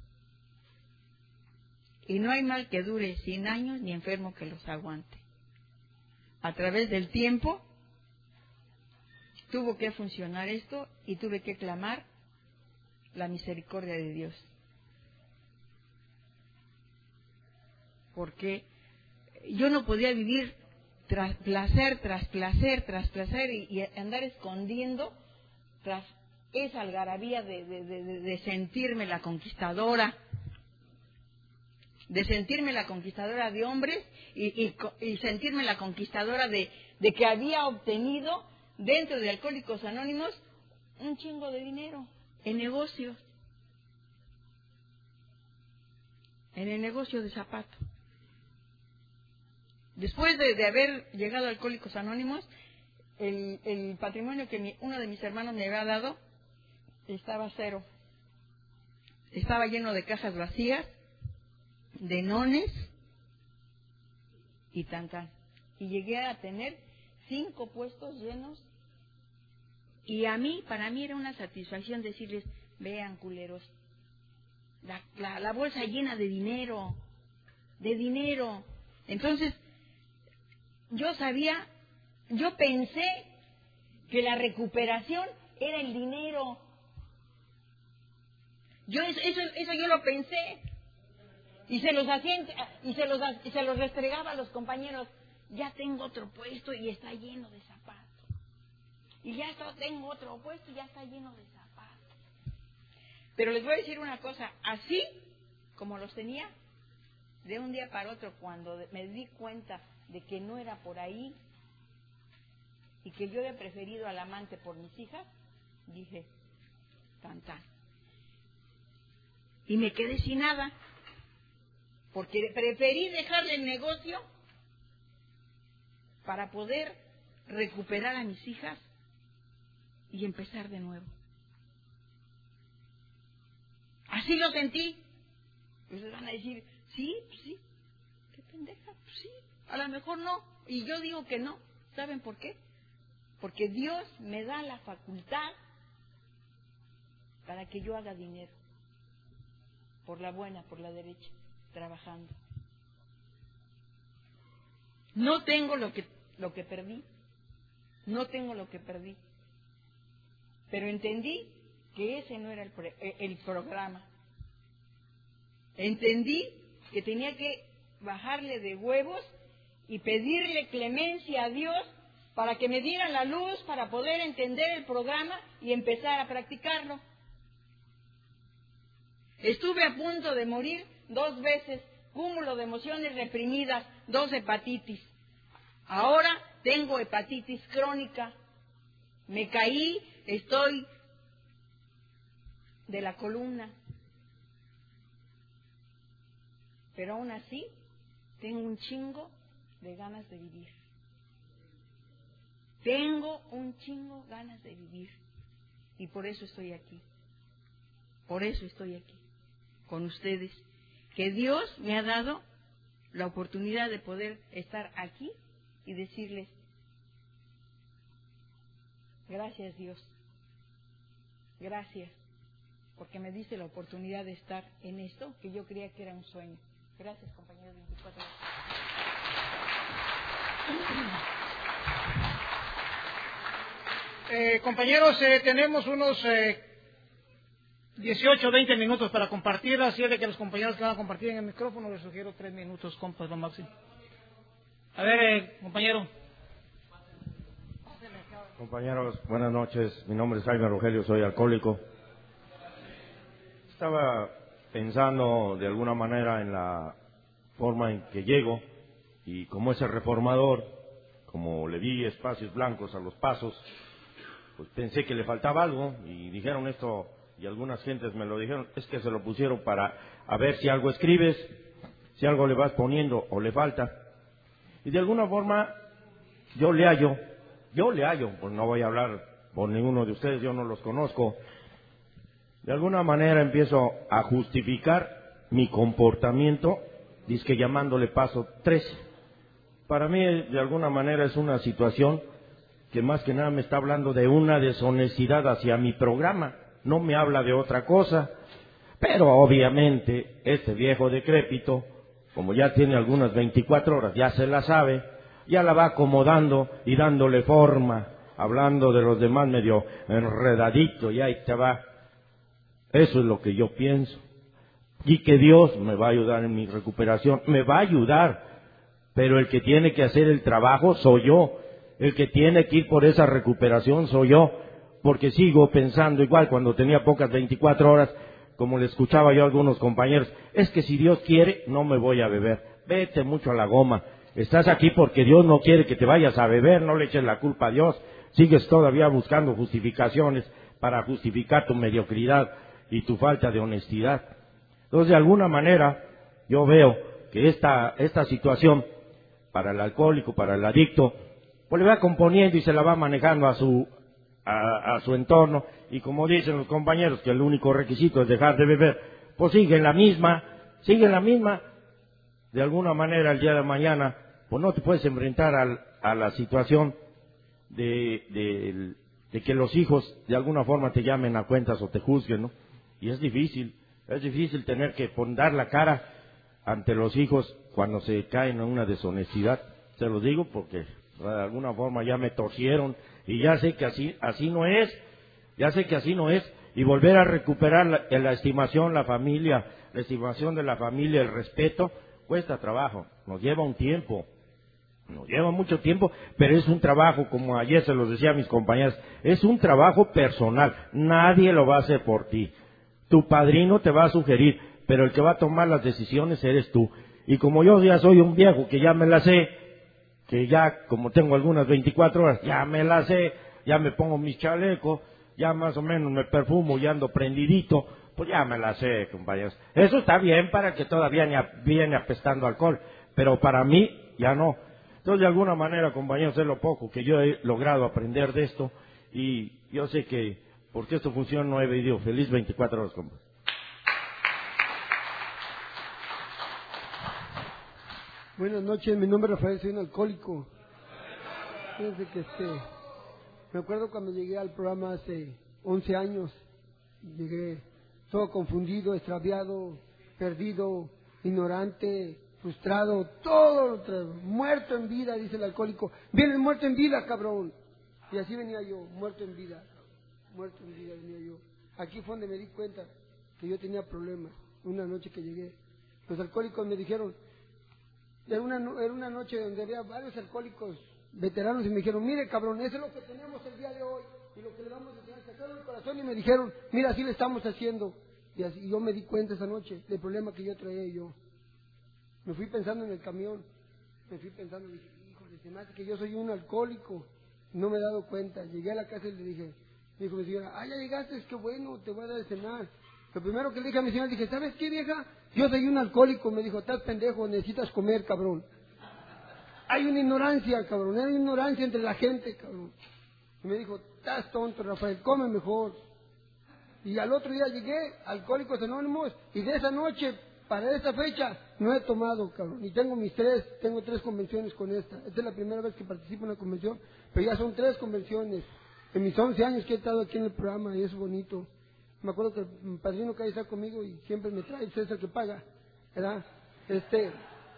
Y no hay mal que dure cien años ni enfermo que los aguante. A través del tiempo tuvo que funcionar esto y tuve que clamar la misericordia de Dios. Porque yo no podía vivir tras placer, tras placer, tras placer y, y andar escondiendo tras esa algarabía de, de, de, de sentirme la conquistadora, de sentirme la conquistadora de hombres y, y, y sentirme la conquistadora de, de que había obtenido dentro de Alcohólicos Anónimos un chingo de dinero en negocios, en el negocio de zapato. Después de, de haber llegado a Alcohólicos Anónimos, el, el patrimonio que mi, uno de mis hermanos me había dado estaba cero. Estaba lleno de cajas vacías, de nones y tan tan. Y llegué a tener cinco puestos llenos. Y a mí, para mí era una satisfacción decirles, vean culeros, la, la, la bolsa llena de dinero, de dinero. Entonces, yo sabía, yo pensé que la recuperación era el dinero. Yo eso, eso, eso yo lo pensé. Y se los hacía, y se los, y se los restregaba a los compañeros. Ya tengo otro puesto y está lleno de zapatos. Y ya está, tengo otro puesto y ya está lleno de zapatos. Pero les voy a decir una cosa, así como los tenía, de un día para otro, cuando me di cuenta de que no era por ahí y que yo había preferido al amante por mis hijas, dije, tan tan. Y me quedé sin nada, porque preferí dejarle el negocio para poder recuperar a mis hijas y empezar de nuevo. Así lo sentí. Ustedes van a decir, sí, pues sí, qué pendeja, pues sí, a lo mejor no. Y yo digo que no. ¿Saben por qué? Porque Dios me da la facultad para que yo haga dinero. Por la buena, por la derecha, trabajando. No tengo lo que, lo que perdí. No tengo lo que perdí. Pero entendí que ese no era el, el programa. Entendí que tenía que bajarle de huevos y pedirle clemencia a Dios para que me diera la luz para poder entender el programa y empezar a practicarlo. Estuve a punto de morir dos veces, cúmulo de emociones reprimidas, dos hepatitis. Ahora tengo hepatitis crónica. Me caí, estoy de la columna. Pero aún así, tengo un chingo de ganas de vivir. Tengo un chingo ganas de vivir. Y por eso estoy aquí. Por eso estoy aquí, con ustedes. Que Dios me ha dado la oportunidad de poder estar aquí y decirles, gracias Dios. Gracias, porque me diste la oportunidad de estar en esto que yo creía que era un sueño. Gracias, compañeros veinticuatro. Eh, compañeros, eh, tenemos unos eh, dieciocho, veinte minutos para compartir, así es de que los compañeros que van a compartir en el micrófono les sugiero tres minutos, compas, lo máximo. A ver, eh, compañero. Compañeros, buenas noches. Mi nombre es Jaime Rogelio, soy alcohólico. Estaba pensando de alguna manera en la forma en que llego y como ese reformador, como le di espacios blancos a los pasos, pues pensé que le faltaba algo y dijeron esto, y algunas gentes me lo dijeron, es que se lo pusieron para a ver si algo escribes, si algo le vas poniendo o le falta. Y de alguna forma yo le hallo, yo le hallo, pues no voy a hablar por ninguno de ustedes, yo no los conozco. De alguna manera empiezo a justificar mi comportamiento, dizque llamándole paso trece. Para mí, de alguna manera, es una situación que más que nada me está hablando de una deshonestidad hacia mi programa. No me habla de otra cosa. Pero obviamente, este viejo decrépito, como ya tiene algunas veinticuatro horas, ya se la sabe, ya la va acomodando y dándole forma, hablando de los demás medio enredadito, y ahí te va. Eso es lo que yo pienso. Y que Dios me va a ayudar en mi recuperación, me va a ayudar. Pero el que tiene que hacer el trabajo soy yo. El que tiene que ir por esa recuperación soy yo. Porque sigo pensando igual cuando tenía pocas veinticuatro horas, como le escuchaba yo a algunos compañeros, es que si Dios quiere, no me voy a beber. Vete mucho a la goma. Estás aquí porque Dios no quiere que te vayas a beber, no le eches la culpa a Dios. Sigues todavía buscando justificaciones para justificar tu mediocridad y tu falta de honestidad. Entonces, de alguna manera, yo veo que esta, esta situación, para el alcohólico, para el adicto, pues le va componiendo y se la va manejando a su, a, a su entorno. Y como dicen los compañeros, que el único requisito es dejar de beber, pues sigue en la misma, sigue en la misma. De alguna manera, el día de mañana, pues no te puedes enfrentar al, a la situación de, de, de que los hijos de alguna forma te llamen a cuentas o te juzguen, ¿no? Y es difícil, es difícil tener que dar la cara ante los hijos cuando se caen en una deshonestidad. Se los digo porque O sea, de alguna forma ya me torcieron y ya sé que así, así no es, ya sé que así no es, y volver a recuperar la, la estimación, la familia, la estimación de la familia, el respeto, cuesta trabajo, nos lleva un tiempo. Nos lleva mucho tiempo, pero es un trabajo, como ayer se los decía a mis compañeras, es un trabajo personal, nadie lo va a hacer por ti. Tu padrino te va a sugerir, pero el que va a tomar las decisiones eres tú. Y como yo ya soy un viejo que ya me la sé, que ya como tengo algunas veinticuatro horas, ya me la sé, ya me pongo mis chalecos, ya más o menos me perfumo y ando prendidito, pues ya me la sé, compañeros. Eso está bien para que todavía viene apestando alcohol, pero para mí ya no. Entonces, de alguna manera, compañeros, es lo poco que yo he logrado aprender de esto, y yo sé que, porque esto funciona, no he vivido feliz veinticuatro horas, compa. Buenas noches, mi nombre es Rafael, soy un alcohólico. Fíjense que este, me acuerdo cuando llegué al programa hace once años, llegué todo confundido, extraviado, perdido, ignorante, frustrado, todo, muerto en vida, dice el alcohólico. Vienes muerto en vida, cabrón. Y así venía yo, muerto en vida, muerto en vida venía yo. Aquí fue donde me di cuenta que yo tenía problemas. Una noche que llegué, los alcohólicos me dijeron, era una, era una noche donde había varios alcohólicos veteranos y me dijeron, mire cabrón, eso es lo que tenemos el día de hoy y lo que le vamos a hacer, sacaron el corazón y me dijeron, mira, así le estamos haciendo. Y así y yo me di cuenta esa noche del problema que yo traía yo. Me fui pensando en el camión, me fui pensando, dije, híjole, se me hace que yo soy un alcohólico, no me he dado cuenta. Llegué a la casa y le dije, me dijo mi señora, ah, ya llegaste, es que bueno, te voy a dar de cenar. Lo primero que le dije a mi señora, dije, ¿sabes qué, vieja? Yo soy un alcohólico. Me dijo, estás pendejo, necesitas comer, cabrón. Hay una ignorancia, cabrón, hay una ignorancia entre la gente, cabrón. Y me dijo, estás tonto, Rafael, come mejor. Y al otro día llegué, Alcohólicos Anónimos, y de esa noche, para esta fecha, no he tomado, cabrón. Y tengo mis tres, tengo tres convenciones con esta. Esta es la primera vez que participo en una convención, pero ya son tres convenciones. En mis once años que he estado aquí en el programa, y es bonito. Me acuerdo que el padrino que ahí está conmigo y siempre me trae, César que paga, ¿verdad? Este,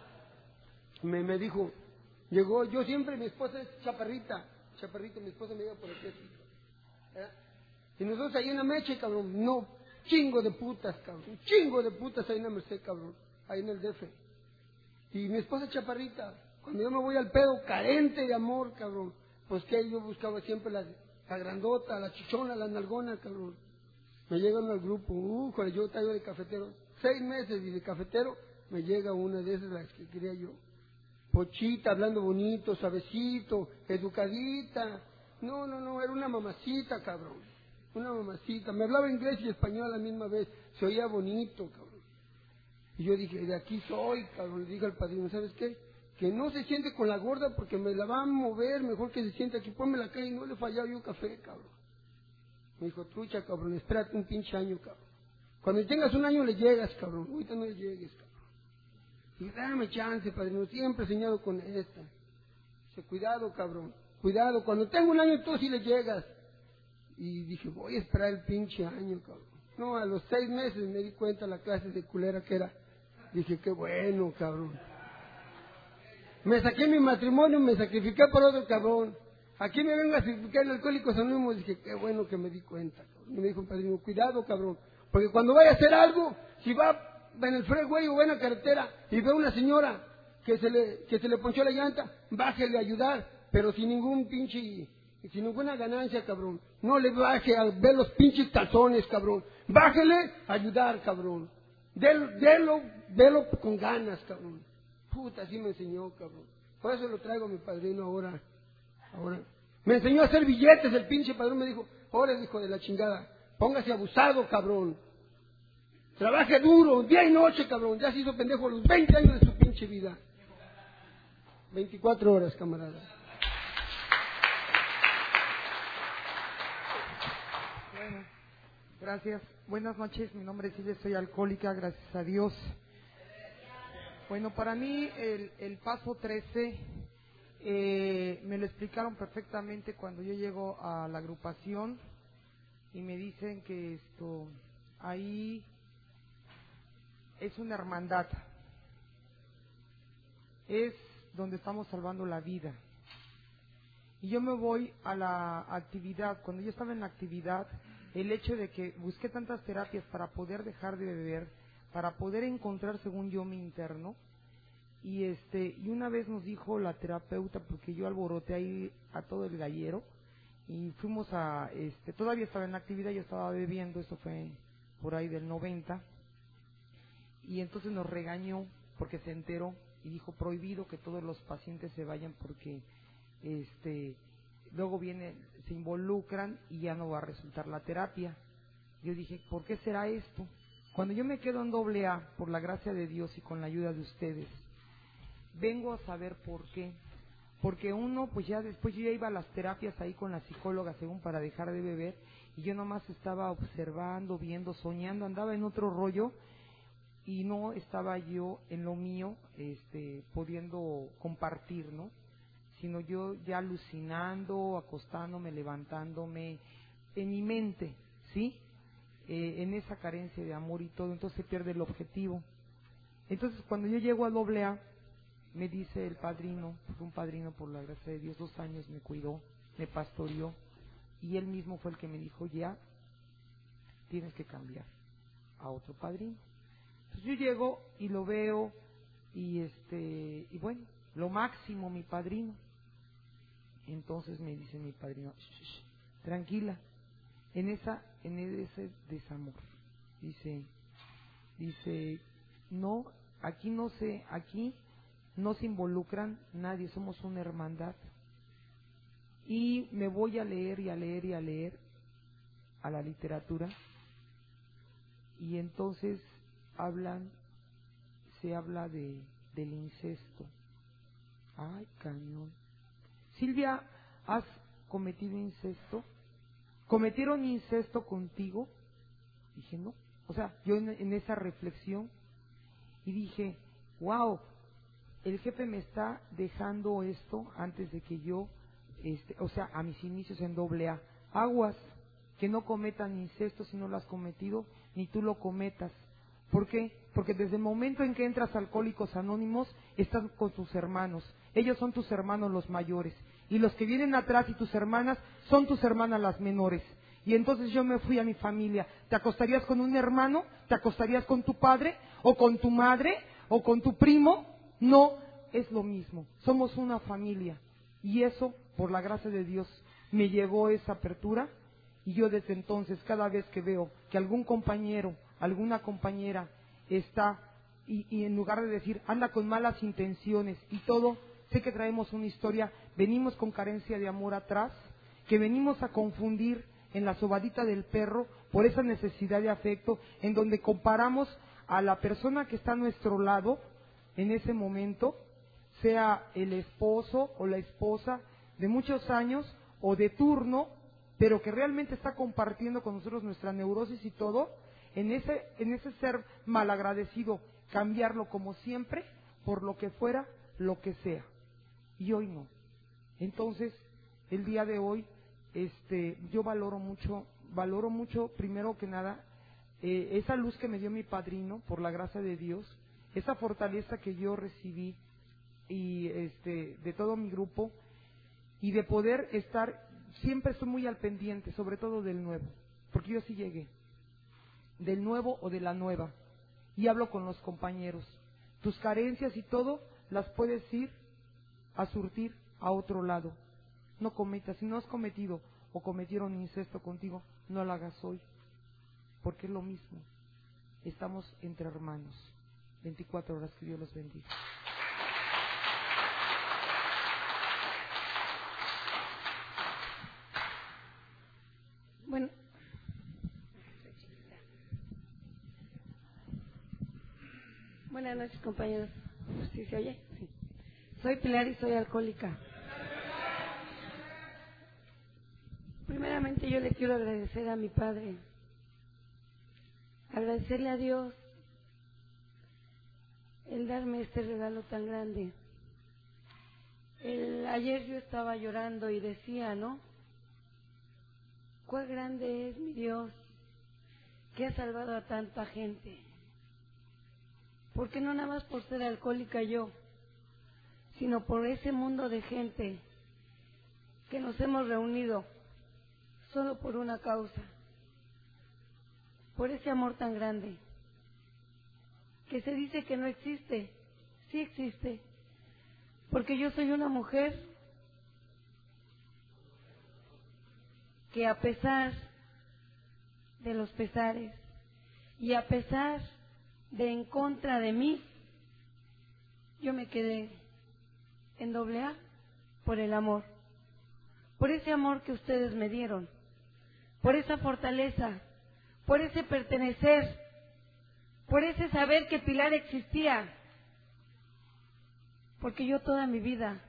me, me dijo, llegó, yo siempre, mi esposa es chaparrita, chaparrita, mi esposa me lleva por el queso, ¿verdad? Y nosotros ahí en la Meche, cabrón, no, chingo de putas, cabrón, un chingo de putas ahí en la Merced, cabrón, ahí en el D F. Y mi esposa chaparrita, cuando yo me voy al pedo, carente de amor, cabrón, pues que yo buscaba siempre la, la grandota, la chichona, la nalgona, cabrón. Me llegan al grupo, uh, cuando yo estaba de cafetero, seis meses y de cafetero, me llega una de esas las que quería yo. Pochita, hablando bonito, suavecito, educadita. No, no, no, era una mamacita, cabrón. Una mamacita. Me hablaba inglés y español a la misma vez. Se oía bonito, cabrón. Y yo dije, de aquí soy, cabrón. Le dije al padrino, ¿sabes qué? Que no se siente con la gorda porque me la va a mover, mejor que se siente aquí. Ponme la cara y no le fallaba yo café, cabrón. Me dijo, trucha, cabrón, espérate un pinche año, cabrón. Cuando tengas un año le llegas, cabrón. Ahorita no le llegues, cabrón. Y dame chance, padrino, siempre he soñado con esta. Dice, cuidado, cabrón, cuidado. Cuando tengo un año tú sí le llegas. Y dije, voy a esperar el pinche año, cabrón. No, a los seis meses me di cuenta la clase de culera que era. Dije, qué bueno, cabrón. Me saqué mi matrimonio, me sacrifiqué por otro cabrón. Aquí me vengo a sacrificar en Alcohólicos Anónimos. Dije, qué bueno que me di cuenta, cabrón. Y me dijo un padrino, cuidado, cabrón, porque cuando vaya a hacer algo, si va en el freeway o va en la carretera y ve a una señora que se le que se le ponchó la llanta, bájele a ayudar, pero sin ningún pinche, sin ninguna ganancia, cabrón. No le baje a ver los pinches calzones, cabrón. Bájele a ayudar, cabrón. Delo, delo, velo con ganas, cabrón. Puta, así me enseñó, cabrón. Por eso lo traigo a mi padrino ahora. Ahora, me enseñó a hacer billetes, el pinche padrón me dijo, ahora hijo de la chingada, póngase abusado, cabrón. Trabaje duro, día y noche, cabrón. Ya se hizo pendejo a los veinte años de su pinche vida. veinticuatro horas, camarada. Bueno, gracias. Buenas noches, mi nombre es Silvia, soy alcohólica, gracias a Dios. Bueno, para mí el, el paso trece... Eh, me lo explicaron perfectamente cuando yo llego a la agrupación y me dicen que esto ahí es una hermandad, es donde estamos salvando la vida. Y yo me voy a la actividad. Cuando yo estaba en la actividad, el hecho de que busqué tantas terapias para poder dejar de beber, para poder encontrar, según yo, mi interno, y este y una vez nos dijo la terapeuta, porque yo alboroté ahí a todo el gallero, y fuimos a, este todavía estaba en la actividad, yo estaba bebiendo, eso fue por ahí del noventa, y entonces nos regañó porque se enteró y dijo: prohibido que todos los pacientes se vayan porque este luego viene, se involucran y ya no va a resultar la terapia. Yo dije: ¿por qué será esto? Cuando yo me quedo en doble A, por la gracia de Dios y con la ayuda de ustedes, vengo a saber por qué. Porque uno, pues ya después yo ya iba a las terapias ahí con la psicóloga, según para dejar de beber, y yo nomás estaba observando, viendo, soñando, andaba en otro rollo, y no estaba yo en lo mío, este, pudiendo compartir, ¿no? Sino yo ya alucinando, acostándome, levantándome, en mi mente, ¿sí? Eh, en esa carencia de amor y todo, entonces se pierde el objetivo. Entonces cuando yo llego a doble A, me dice el padrino, fue un padrino por la gracia de Dios, dos años me cuidó, me pastoreó, y él mismo fue el que me dijo: ya tienes que cambiar a otro padrino. Entonces yo llego y lo veo, y este y bueno, lo máximo mi padrino. Entonces me dice mi padrino: shh, shh, tranquila, en esa en ese desamor, dice dice no, aquí no se aquí no se involucran nadie, somos una hermandad. Y me voy a leer y a leer y a leer a la literatura, y entonces hablan, se habla de del incesto. Ay, cañón. Silvia, ¿has cometido incesto? ¿Cometieron incesto contigo? Dije: no. O sea, yo en, en esa reflexión, y dije: wow, el jefe me está dejando esto antes de que yo, este, o sea, a mis inicios en doble A. Aguas, que no cometan incesto si no lo has cometido, ni tú lo cometas. ¿Por qué? Porque desde el momento en que entras a Alcohólicos Anónimos, estás con tus hermanos. Ellos son tus hermanos los mayores, y los que vienen atrás y tus hermanas son tus hermanas las menores. Y entonces yo me fui a mi familia. ¿Te acostarías con un hermano? ¿Te acostarías con tu padre? ¿O con tu madre? ¿O con tu primo? No, es lo mismo. Somos una familia. Y eso, por la gracia de Dios, me llevó esa apertura. Y yo desde entonces, cada vez que veo que algún compañero, alguna compañera está, y, y en lugar de decir, anda con malas intenciones y todo, sé que traemos una historia, venimos con carencia de amor atrás, que venimos a confundir en la sobadita del perro por esa necesidad de afecto, en donde comparamos a la persona que está a nuestro lado en ese momento, sea el esposo o la esposa de muchos años o de turno, pero que realmente está compartiendo con nosotros nuestra neurosis y todo, en ese, en ese ser malagradecido, cambiarlo como siempre por lo que fuera, lo que sea. Y hoy no. Entonces, el día de hoy, este, yo valoro mucho, valoro mucho, primero que nada, eh, esa luz que me dio mi padrino, por la gracia de Dios, esa fortaleza que yo recibí y este, de todo mi grupo, y de poder estar, siempre estoy muy al pendiente, sobre todo del nuevo, porque yo sí llegué, del nuevo o de la nueva, y hablo con los compañeros. Tus carencias y todo las puedes ir a surtir a otro lado. No cometas, si no has cometido o cometieron incesto contigo, no lo hagas hoy, porque es lo mismo. Estamos entre hermanos. veinticuatro horas, que Dios los bendiga. Bueno, buenas noches, compañeros. ¿Sí se oye? Sí. Soy Pilar y soy alcohólica. Primeramente yo le quiero agradecer a mi padre, agradecerle a Dios el darme este regalo tan grande. El, ayer yo estaba llorando y decía, ¿no? Cuál grande es mi Dios, que ha salvado a tanta gente. Porque no nada más por ser alcohólica yo, sino por ese mundo de gente que nos hemos reunido solo por una causa, por ese amor tan grande, que se dice que no existe, sí existe, porque yo soy una mujer que a pesar de los pesares y a pesar de en contra de mí, yo me quedé en doble A por el amor, por ese amor que ustedes me dieron, por esa fortaleza, por ese pertenecer, por ese saber que Pilar existía, porque yo toda mi vida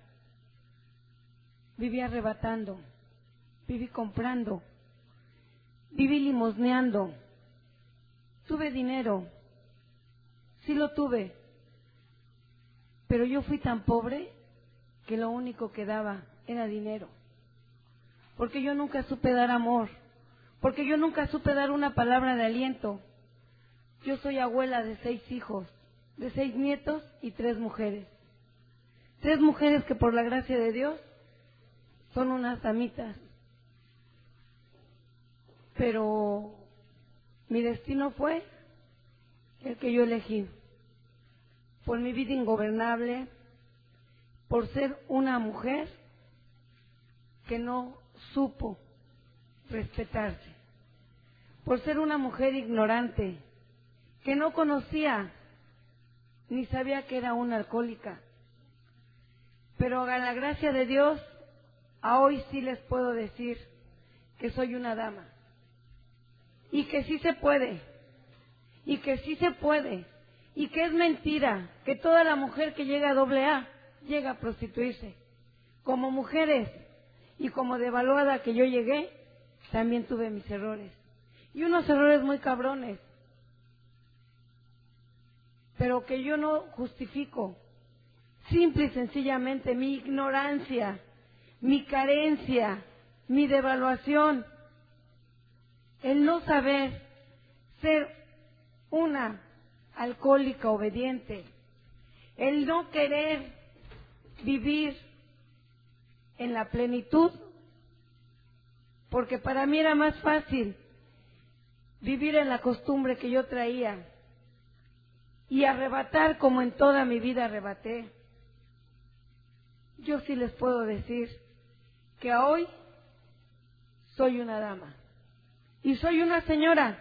viví arrebatando, viví comprando, viví limosneando, tuve dinero, sí lo tuve, pero yo fui tan pobre que lo único que daba era dinero, porque yo nunca supe dar amor, porque yo nunca supe dar una palabra de aliento. Yo soy abuela de seis hijos, de seis nietos y tres mujeres. Tres mujeres que por la gracia de Dios son unas damitas. Pero mi destino fue el que yo elegí. Por mi vida ingobernable, por ser una mujer que no supo respetarse, por ser una mujer ignorante, que no conocía ni sabía que era una alcohólica. Pero a la gracia de Dios, a hoy sí les puedo decir que soy una dama, y que sí se puede, y que sí se puede, y que es mentira que toda la mujer que llega a doble A llega a prostituirse. Como mujeres y como devaluada que yo llegué, también tuve mis errores, y unos errores muy cabrones, pero que yo no justifico. Simple y sencillamente mi ignorancia, mi carencia, mi devaluación, el no saber ser una alcohólica obediente, el no querer vivir en la plenitud, porque para mí era más fácil vivir en la costumbre que yo traía y arrebatar como en toda mi vida arrebaté. Yo sí les puedo decir que hoy soy una dama y soy una señora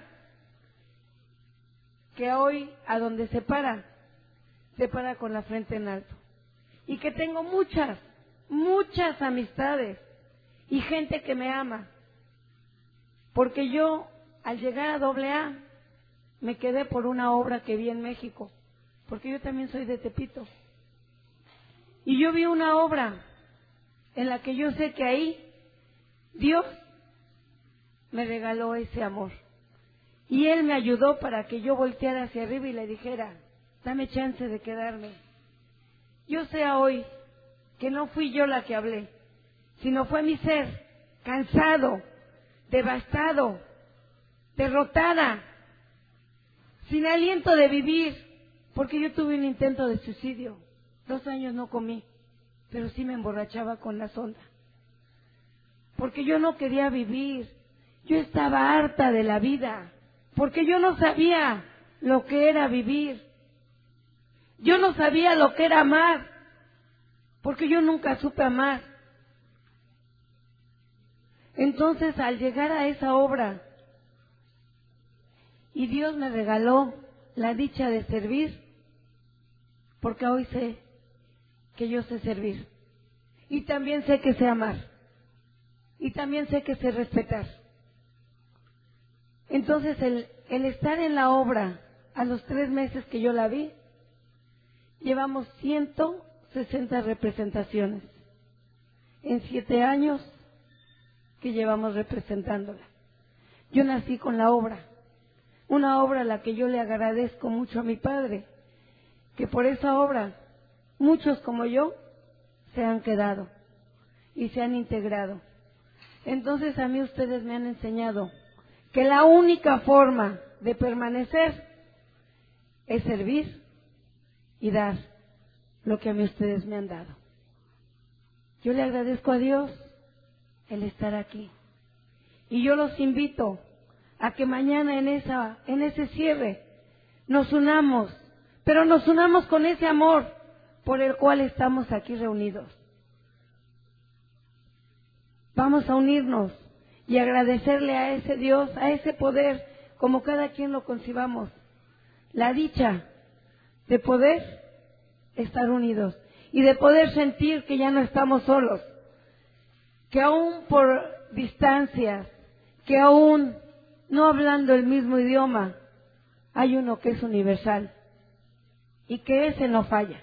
que hoy a donde se para, se para con la frente en alto, y que tengo muchas, muchas amistades y gente que me ama, porque yo al llegar a doble A me quedé por una obra que vi en México, porque yo también soy de Tepito. Y yo vi una obra en la que yo sé que ahí Dios me regaló ese amor. Y Él me ayudó para que yo volteara hacia arriba y le dijera, dame chance de quedarme. Yo sé hoy que no fui yo la que hablé, sino fue mi ser, cansado, devastado, derrotada, sin aliento de vivir, porque yo tuve un intento de suicidio. Dos años no comí, pero sí me emborrachaba con la sonda, porque yo no quería vivir. Yo estaba harta de la vida, porque yo no sabía lo que era vivir. Yo no sabía lo que era amar, porque yo nunca supe amar. Entonces, al llegar a esa obra, y Dios me regaló la dicha de servir, porque hoy sé que yo sé servir, y también sé que sé amar, y también sé que sé respetar. Entonces el, el estar en la obra a los tres meses que yo la vi, llevamos ciento sesenta representaciones en siete años que llevamos representándola. Yo nací con la obra, una obra a la que yo le agradezco mucho a mi padre, que por esa obra muchos como yo se han quedado y se han integrado. Entonces a mí ustedes me han enseñado que la única forma de permanecer es servir y dar lo que a mí ustedes me han dado. Yo le agradezco a Dios el estar aquí. Y yo los invito a que mañana en esa, en ese cierre nos unamos, pero nos unamos con ese amor por el cual estamos aquí reunidos. Vamos a unirnos y agradecerle a ese Dios, a ese poder, como cada quien lo concibamos, la dicha de poder estar unidos y de poder sentir que ya no estamos solos, que aún por distancias, que aún no hablando el mismo idioma, hay uno que es universal y que ese no falla.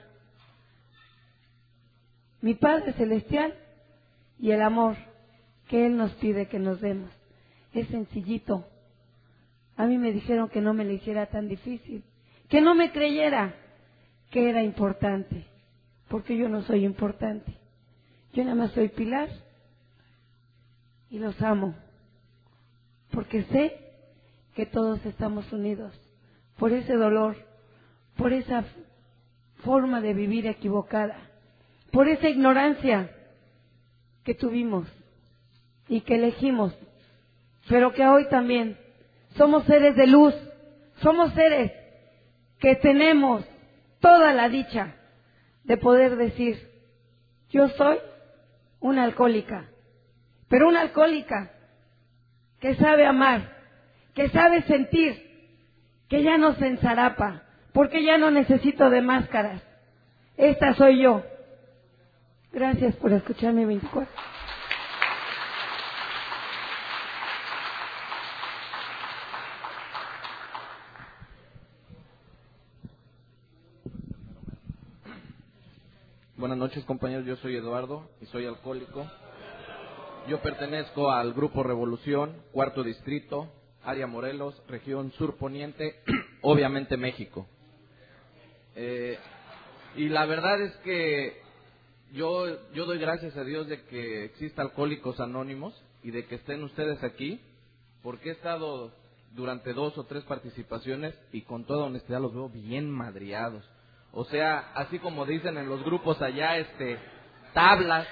Mi Padre Celestial y el amor que Él nos pide que nos demos. Es sencillito. A mí me dijeron que no me lo hiciera tan difícil, que no me creyera que era importante, porque yo no soy importante. Yo nada más soy Pilar y los amo, porque sé que todos estamos unidos por ese dolor, por esa forma de vivir equivocada, por esa ignorancia que tuvimos y que elegimos, pero que hoy también somos seres de luz, somos seres que tenemos toda la dicha de poder decir, yo soy una alcohólica, pero una alcohólica que sabe amar, que sabe sentir, que ya no se ensarapa, porque ya no necesito de máscaras. Esta soy yo. Gracias por escucharme veinticuatro. Buenas noches, compañeros. Yo soy Eduardo y soy alcohólico. Yo pertenezco al Grupo Revolución, Cuarto Distrito, Área Morelos, Región Sur Poniente, obviamente México. Eh, y la verdad es que yo, yo doy gracias a Dios de que exista Alcohólicos Anónimos y de que estén ustedes aquí, porque he estado durante dos o tres participaciones y con toda honestidad los veo bien madreados. O sea, así como dicen en los grupos allá, este, tablas.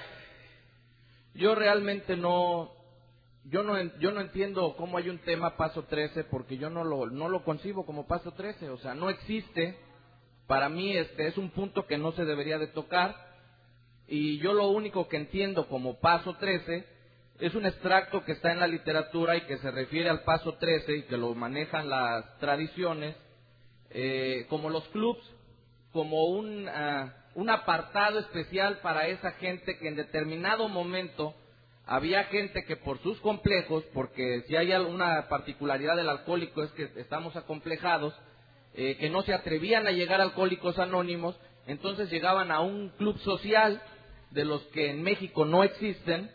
Yo realmente no, yo no, yo no entiendo cómo hay un tema paso trece, porque yo no lo, no lo concibo como paso trece. O sea, no existe. Para mí, este, es un punto que no se debería de tocar. Y yo lo único que entiendo como paso trece es un extracto que está en la literatura y que se refiere al paso trece y que lo manejan las tradiciones, eh, como los clubs, como un, uh, un apartado especial para esa gente que en determinado momento había gente que por sus complejos, porque si hay alguna particularidad del alcohólico es que estamos acomplejados, eh, que no se atrevían a llegar a Alcohólicos Anónimos, entonces llegaban a un club social de los que en México no existen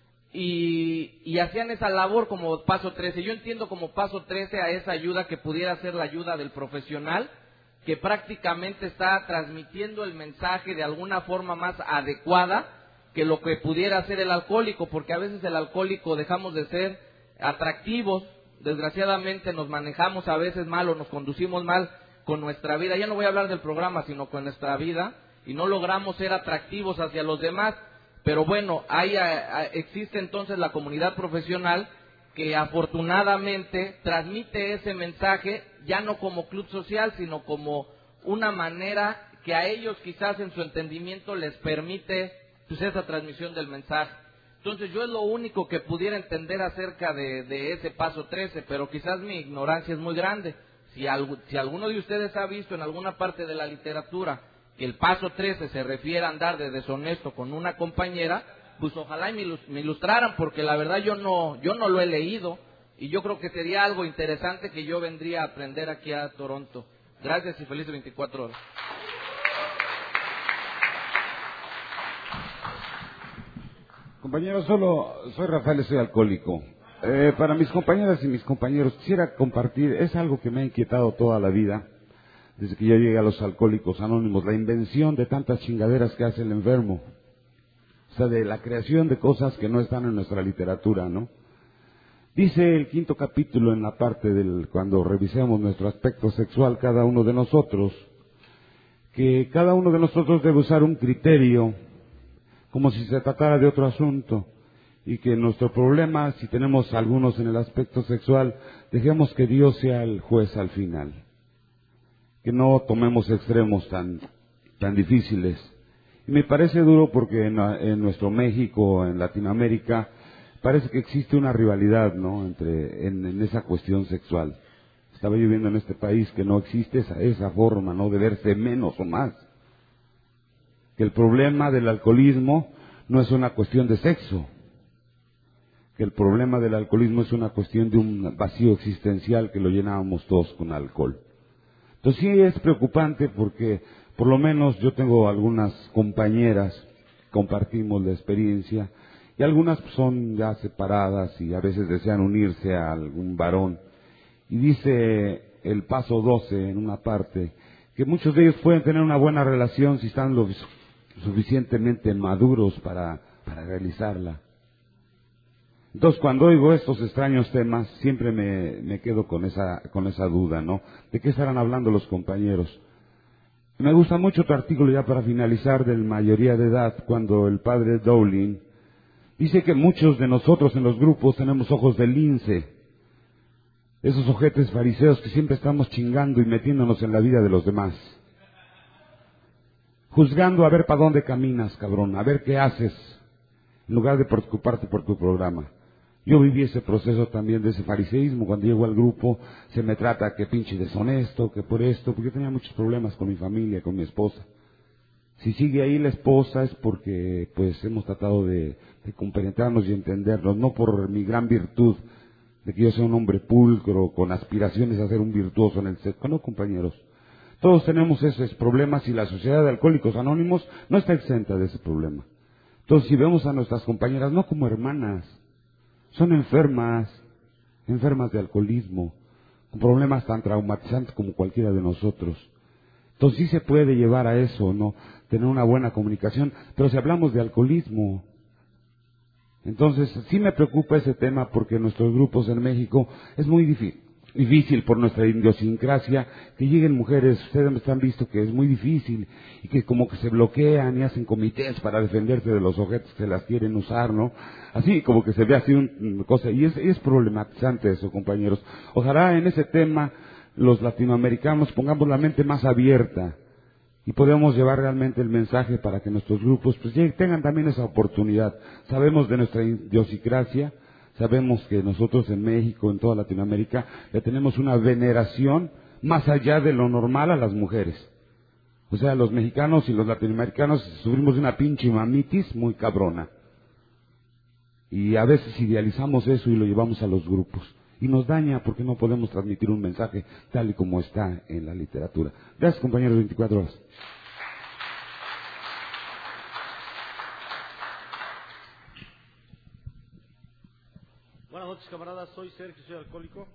y, y hacían esa labor como paso trece. Yo entiendo como paso trece a esa ayuda que pudiera ser la ayuda del profesional, que prácticamente está transmitiendo el mensaje de alguna forma más adecuada que lo que pudiera hacer el alcohólico, porque a veces el alcohólico dejamos de ser atractivos, desgraciadamente nos manejamos a veces mal o nos conducimos mal con nuestra vida, ya no voy a hablar del programa, sino con nuestra vida, y no logramos ser atractivos hacia los demás, pero bueno, ahí a, a, existe entonces la comunidad profesional que afortunadamente transmite ese mensaje ya no como club social, sino como una manera que a ellos quizás en su entendimiento les permite pues esa transmisión del mensaje. Entonces yo es lo único que pudiera entender acerca de, de ese paso trece, pero quizás mi ignorancia es muy grande. Si, algo, si alguno de ustedes ha visto en alguna parte de la literatura que el paso trece se refiere a andar de deshonesto con una compañera, pues ojalá y me ilustraran, porque la verdad yo no, yo no lo he leído, y yo creo que sería algo interesante que yo vendría a aprender aquí a Toronto. Gracias y felices veinticuatro horas. Compañeros, solo soy Rafael, soy alcohólico. Eh, para mis compañeras y mis compañeros quisiera compartir, es algo que me ha inquietado toda la vida, desde que yo llegué a los Alcohólicos Anónimos, la invención de tantas chingaderas que hace el enfermo. O sea, de la creación de cosas que no están en nuestra literatura, ¿no? Dice el quinto capítulo en la parte del, cuando revisemos nuestro aspecto sexual, cada uno de nosotros, que cada uno de nosotros debe usar un criterio, como si se tratara de otro asunto. y que nuestro problema, si tenemos algunos en el aspecto sexual, dejemos que Dios sea el juez al final. Que no tomemos extremos tan, tan difíciles. Y me parece duro porque en, en nuestro México, en Latinoamérica, parece que existe una rivalidad, ¿no?, entre, en, en esa cuestión sexual. Estaba yo viendo en este país que no existe esa, esa forma, ¿no?, de verse menos o más. Que el problema del alcoholismo no es una cuestión de sexo. Que el problema del alcoholismo es una cuestión de un vacío existencial que lo llenábamos todos con alcohol. Entonces sí es preocupante porque por lo menos yo tengo algunas compañeras, compartimos la experiencia, y algunas son ya separadas y a veces desean unirse a algún varón. Y dice el paso doce en una parte, que muchos de ellos pueden tener una buena relación si están lo suficientemente maduros para, para realizarla. Entonces, cuando oigo estos extraños temas, siempre me, me quedo con esa, con esa duda, ¿no? ¿De qué estarán hablando los compañeros? Me gusta mucho tu artículo, ya para finalizar, del mayoría de edad, cuando el padre Dowling dice que muchos de nosotros en los grupos tenemos ojos de lince, esos ojetes fariseos que siempre estamos chingando y metiéndonos en la vida de los demás, juzgando a ver para dónde caminas, cabrón, a ver qué haces, en lugar de preocuparte por tu programa. Yo viví ese proceso también de ese fariseísmo. Cuando llego al grupo se me trata que pinche deshonesto, que por esto, porque yo tenía muchos problemas con mi familia, con mi esposa. Si sigue ahí la esposa es porque pues hemos tratado de, de compenetrarnos y entendernos, no por mi gran virtud de que yo sea un hombre pulcro, con aspiraciones a ser un virtuoso en el sexo. No, compañeros, todos tenemos esos problemas y la Sociedad de Alcohólicos Anónimos no está exenta de ese problema. Entonces, si vemos a nuestras compañeras no como hermanas, son enfermas, enfermas de alcoholismo, con problemas tan traumatizantes como cualquiera de nosotros. Entonces sí se puede llevar a eso, ¿no?, tener una buena comunicación, pero si hablamos de alcoholismo, entonces sí me preocupa ese tema porque en nuestros grupos en México es muy difícil. Difícil por nuestra idiosincrasia, que lleguen mujeres, ustedes han visto que es muy difícil, y que como que se bloquean y hacen comités para defenderse de los objetos que las quieren usar, ¿no? Así como que se ve así una cosa, y es, es problematizante eso, compañeros. Ojalá en ese tema los latinoamericanos pongamos la mente más abierta, y podemos llevar realmente el mensaje para que nuestros grupos pues tengan también esa oportunidad. Sabemos de nuestra idiosincrasia, sabemos que nosotros en México, en toda Latinoamérica, le tenemos una veneración más allá de lo normal a las mujeres. O sea, los mexicanos y los latinoamericanos sufrimos una pinche mamitis muy cabrona. Y a veces idealizamos eso y lo llevamos a los grupos. Y nos daña porque no podemos transmitir un mensaje tal y como está en la literatura. Gracias, compañeros, veinticuatro horas. Buenas noches, camaradas. Soy Sergio, soy alcohólico.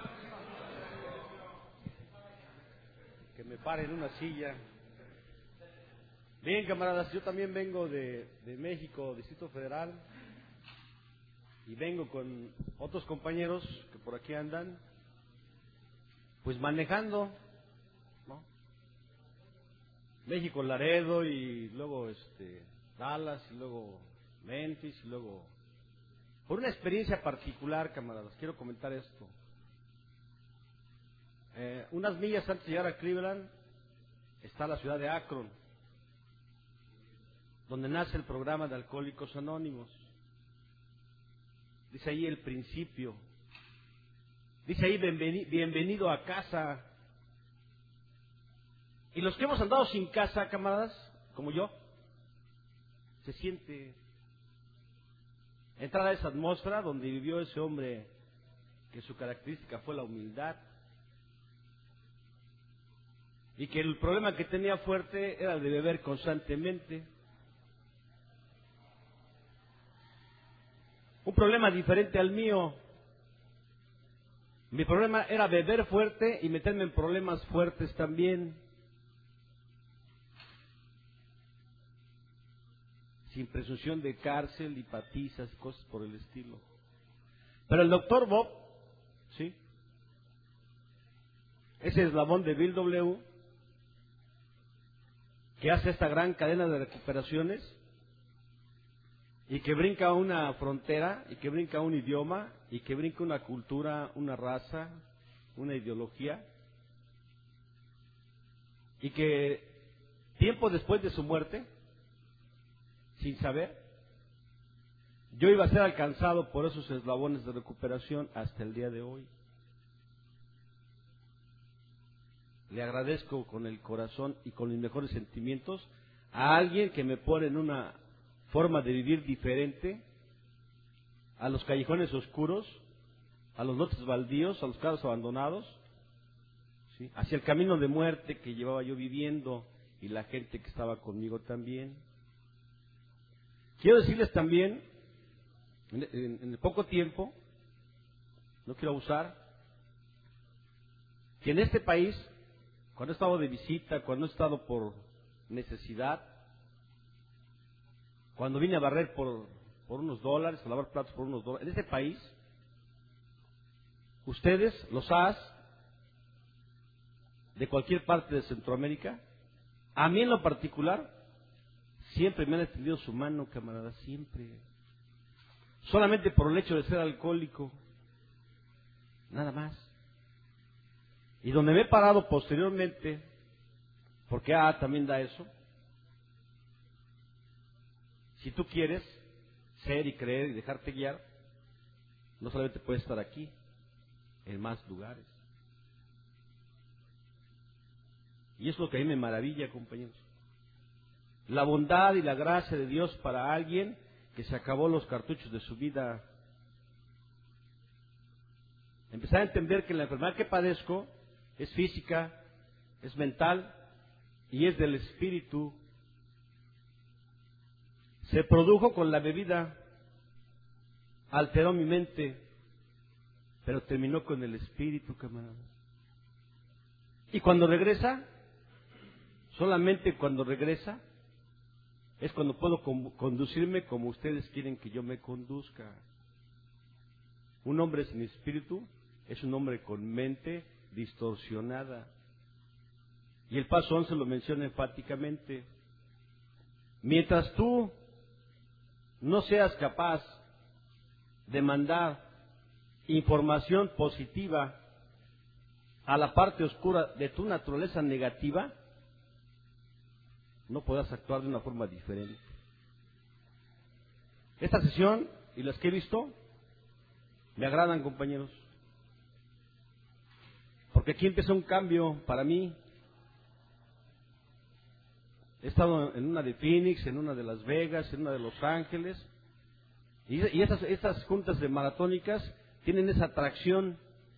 Que me pare en una silla. Bien, camaradas, yo también vengo de, de México, Distrito Federal. Y vengo con otros compañeros que por aquí andan, pues manejando, ¿no? México, Laredo, y luego este Dallas, y luego Memphis, y luego... Por una experiencia particular, camaradas, quiero comentar esto. Eh, unas millas antes de llegar a Cleveland está la ciudad de Akron, donde nace el programa de Alcohólicos Anónimos. Dice ahí el principio. Dice ahí bienveni- bienvenido a casa. Y los que hemos andado sin casa, camaradas, como yo, se siente entrar a esa atmósfera donde vivió ese hombre que su característica fue la humildad. Y que el problema que tenía fuerte era el de beber constantemente. Un problema diferente al mío. Mi problema era beber fuerte y meterme en problemas fuertes también. Sin presunción de cárcel y patizas, cosas por el estilo. Pero el doctor Bob, ¿sí? Ese eslabón de Bill W., que hace esta gran cadena de recuperaciones, y que brinca una frontera, y que brinca un idioma, y que brinca una cultura, una raza, una ideología, y que tiempo después de su muerte, sin saber, yo iba a ser alcanzado por esos eslabones de recuperación hasta el día de hoy. Le agradezco con el corazón y con mis mejores sentimientos a alguien que me pone en una forma de vivir diferente a los callejones oscuros, a los lotes baldíos, a los carros abandonados, ¿sí?, hacia el camino de muerte que llevaba yo viviendo y la gente que estaba conmigo también. Quiero decirles también, en, en, en el poco tiempo, no quiero abusar, que en este país, cuando he estado de visita, cuando he estado por necesidad, cuando vine a barrer por, por unos dólares, a lavar platos por unos dólares, en este país, ustedes, los A A S, de cualquier parte de Centroamérica, a mí en lo particular, siempre me han extendido su mano, camarada, siempre. Solamente por el hecho de ser alcohólico, nada más. Y donde me he parado posteriormente, porque A A también da eso, si tú quieres ser y creer y dejarte guiar, no solamente puedes estar aquí, en más lugares. Y es lo que a mí me maravilla, compañeros. La bondad y la gracia de Dios para alguien que se acabó los cartuchos de su vida. Empezar a entender que la enfermedad que padezco es física, es mental y es del espíritu. Se produjo con la bebida, alteró mi mente, pero terminó con el espíritu, camarada. Y cuando regresa, solamente cuando regresa, es cuando puedo conducirme como ustedes quieren que yo me conduzca. Un hombre sin espíritu es un hombre con mente distorsionada. Y el paso once lo menciona enfáticamente. Mientras tú no seas capaz de mandar información positiva a la parte oscura de tu naturaleza negativa, no podrás actuar de una forma diferente. Esta sesión y las que he visto me agradan, compañeros, porque aquí empieza un cambio para mí. He estado en una de Phoenix, en una de Las Vegas, en una de Los Ángeles, y, y estas, estas juntas de maratónicas tienen esa atracción,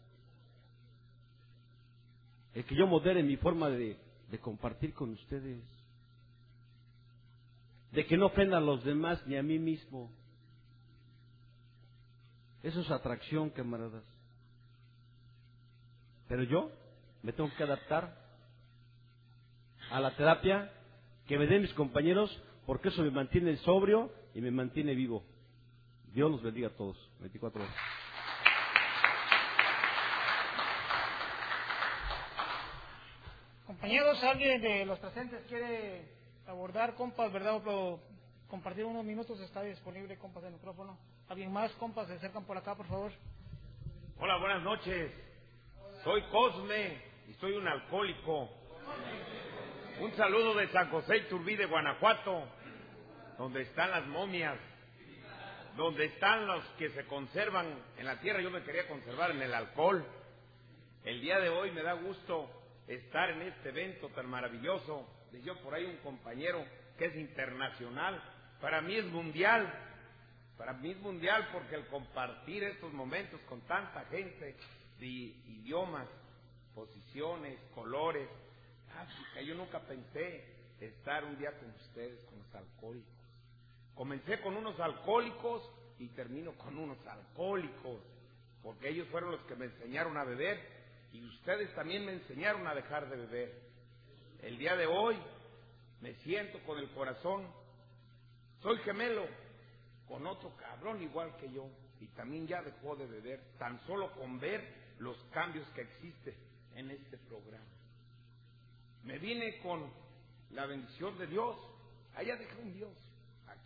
el que yo modere mi forma de, de compartir con ustedes, de que no ofenda a los demás ni a mí mismo. Eso es atracción, camaradas. Pero yo me tengo que adaptar a la terapia que me den mis compañeros, porque eso me mantiene sobrio y me mantiene vivo. Dios los bendiga a todos. veinticuatro horas. Compañeros, ¿alguien de los presentes quiere abordar, compas, verdad, o compartir unos minutos? Está disponible, compas, el micrófono. ¿Alguien más, compas, se acercan por acá, por favor? Hola, buenas noches. Soy Cosme y soy un alcohólico. Un saludo de San José Iturbide, Guanajuato, donde están las momias, donde están los que se conservan en la tierra. Yo me quería conservar en el alcohol. El día de hoy me da gusto estar en este evento tan maravilloso. Yo por ahí un compañero que es internacional, para mí es mundial, para mí es mundial porque el compartir estos momentos con tanta gente de idiomas, posiciones, colores, África, yo nunca pensé estar un día con ustedes, con los alcohólicos. Comencé con unos alcohólicos y termino con unos alcohólicos, porque ellos fueron los que me enseñaron a beber y ustedes también me enseñaron a dejar de beber. El día de hoy me siento con el corazón, soy gemelo con otro cabrón igual que yo y también ya dejó de beber, tan solo con ver los cambios que existen en este programa. Me vine con la bendición de Dios, allá dejé un Dios, aquí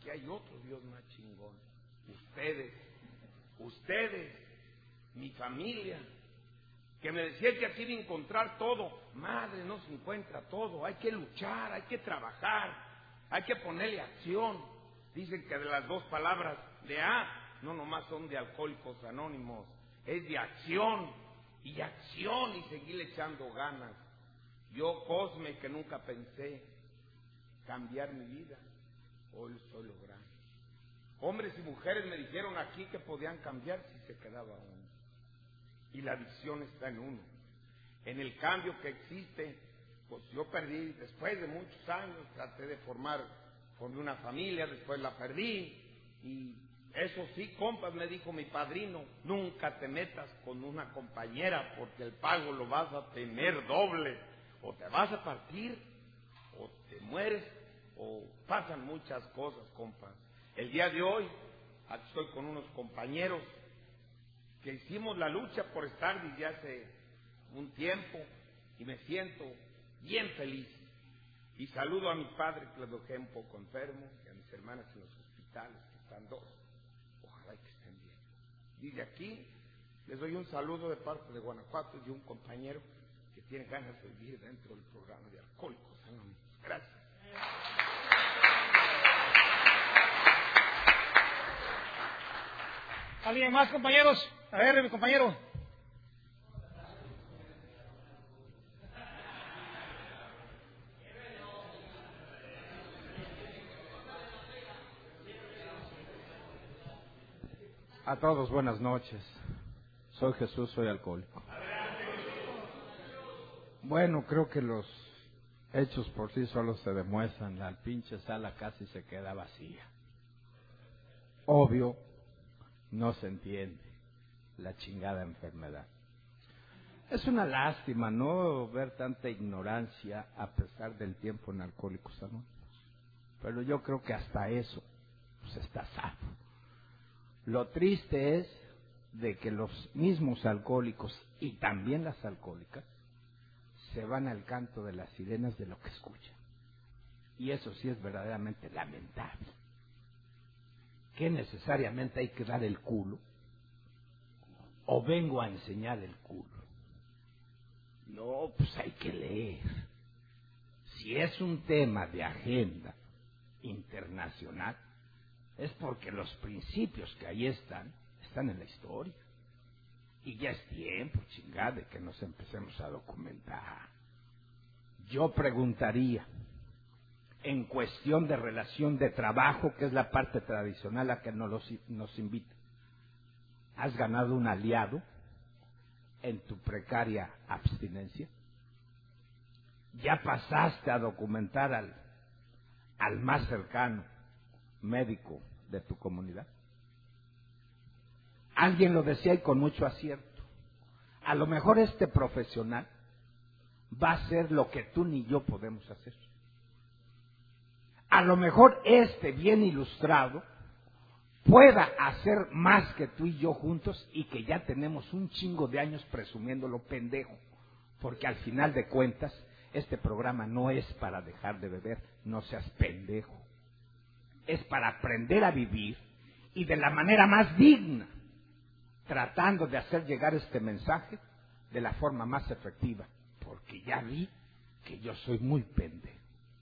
aquí hay otro Dios más chingón. Ustedes, ustedes, mi familia, que me decía que aquí iba a encontrar todo. Madre, no se encuentra todo, hay que luchar, hay que trabajar, hay que ponerle acción. Dicen que de las dos palabras de A, no nomás son de Alcohólicos Anónimos, es de acción, y acción, y seguirle echando ganas. Yo, Cosme, que nunca pensé cambiar mi vida, hoy lo estoy logrando. Hombres y mujeres me dijeron aquí que podían cambiar si se quedaba uno. Y la visión está en uno. En el cambio que existe, pues yo perdí, después de muchos años, traté de formar, formé una familia, después la perdí. Y eso sí, compas, me dijo mi padrino, nunca te metas con una compañera porque el pago lo vas a tener doble. O te vas a partir, o te mueres, o pasan muchas cosas, compas. El día de hoy, aquí estoy con unos compañeros que hicimos la lucha por estar desde hace un tiempo y me siento bien feliz. Y saludo a mi padre que lo dejé un poco enfermo y a mis hermanas en los hospitales, que están dos. Ojalá que estén bien. Y de aquí les doy un saludo de parte de Guanajuato y de un compañero que tiene ganas de vivir dentro del programa de Alcohólicos Anónimos. Gracias. ¿Alguien más, compañeros? A ver, mi compañero. A todos, buenas noches. Soy Jesús, soy alcohólico. Bueno, creo que los hechos por sí solos se demuestran. La pinche sala casi se queda vacía. Obvio, no se entiende la chingada enfermedad. Es una lástima, ¿no?, ver tanta ignorancia a pesar del tiempo en Alcohólicos Anónimos. Pero yo creo que hasta eso pues está salvo. Lo triste es de que los mismos alcohólicos y también las alcohólicas se van al canto de las sirenas de lo que escuchan. Y eso sí es verdaderamente lamentable. ¿Que necesariamente hay que dar el culo? ¿O vengo a enseñar el culo? No, pues hay que leer. Si es un tema de agenda internacional, es porque los principios que ahí están, están en la historia. Y ya es tiempo, chingada, de que nos empecemos a documentar. Yo preguntaría, en cuestión de relación de trabajo, que es la parte tradicional a que nos, nos invita, ¿has ganado un aliado en tu precaria abstinencia? ¿Ya pasaste a documentar al, al más cercano médico de tu comunidad? Alguien lo decía y con mucho acierto. A lo mejor este profesional va a hacer lo que tú ni yo podemos hacer. A lo mejor este bien ilustrado pueda hacer más que tú y yo juntos y que ya tenemos un chingo de años presumiéndolo pendejo. Porque al final de cuentas, este programa no es para dejar de beber, no seas pendejo. Es para aprender a vivir y de la manera más digna, tratando de hacer llegar este mensaje de la forma más efectiva, porque ya vi que yo soy muy pendejo.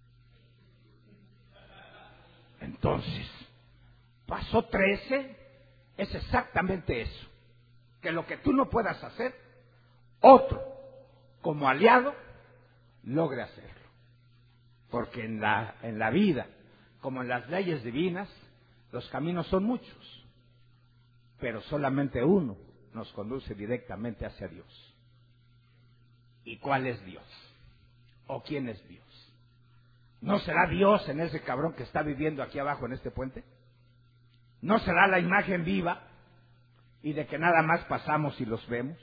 Entonces, paso trece es exactamente eso, que lo que tú no puedas hacer, otro, como aliado, logre hacerlo. Porque en la, en la vida, como en las leyes divinas, los caminos son muchos, pero solamente uno nos conduce directamente hacia Dios. ¿Y cuál es Dios? ¿O quién es Dios? ¿No será Dios en ese cabrón que está viviendo aquí abajo en este puente? ¿No será la imagen viva y de que nada más pasamos y los vemos?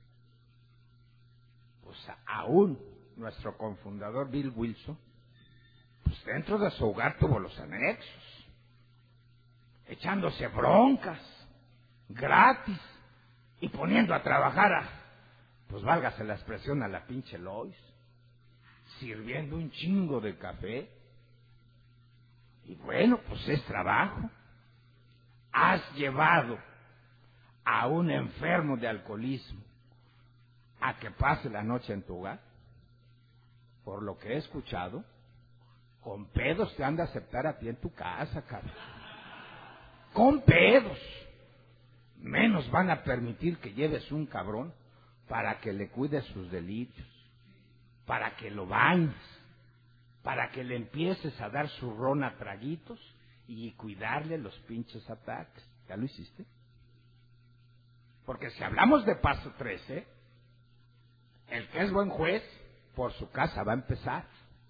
Pues aún nuestro cofundador Bill Wilson, pues dentro de su hogar tuvo los anexos, echándose broncas gratis y poniendo a trabajar a, pues válgase la expresión, a la pinche Lois, sirviendo un chingo de café. Y bueno, pues es trabajo. Has llevado a un enfermo de alcoholismo a que pase la noche en tu hogar. Por lo que he escuchado, con pedos te han de aceptar a ti en tu casa, cabrón. Con pedos. Menos van a permitir que lleves un cabrón para que le cuides sus delirios, para que lo bañes, para que le empieces a dar su ron a traguitos y cuidarle los pinches ataques. ¿Ya lo hiciste? Porque si hablamos de paso trece, el que es buen juez, por su casa va a empezar.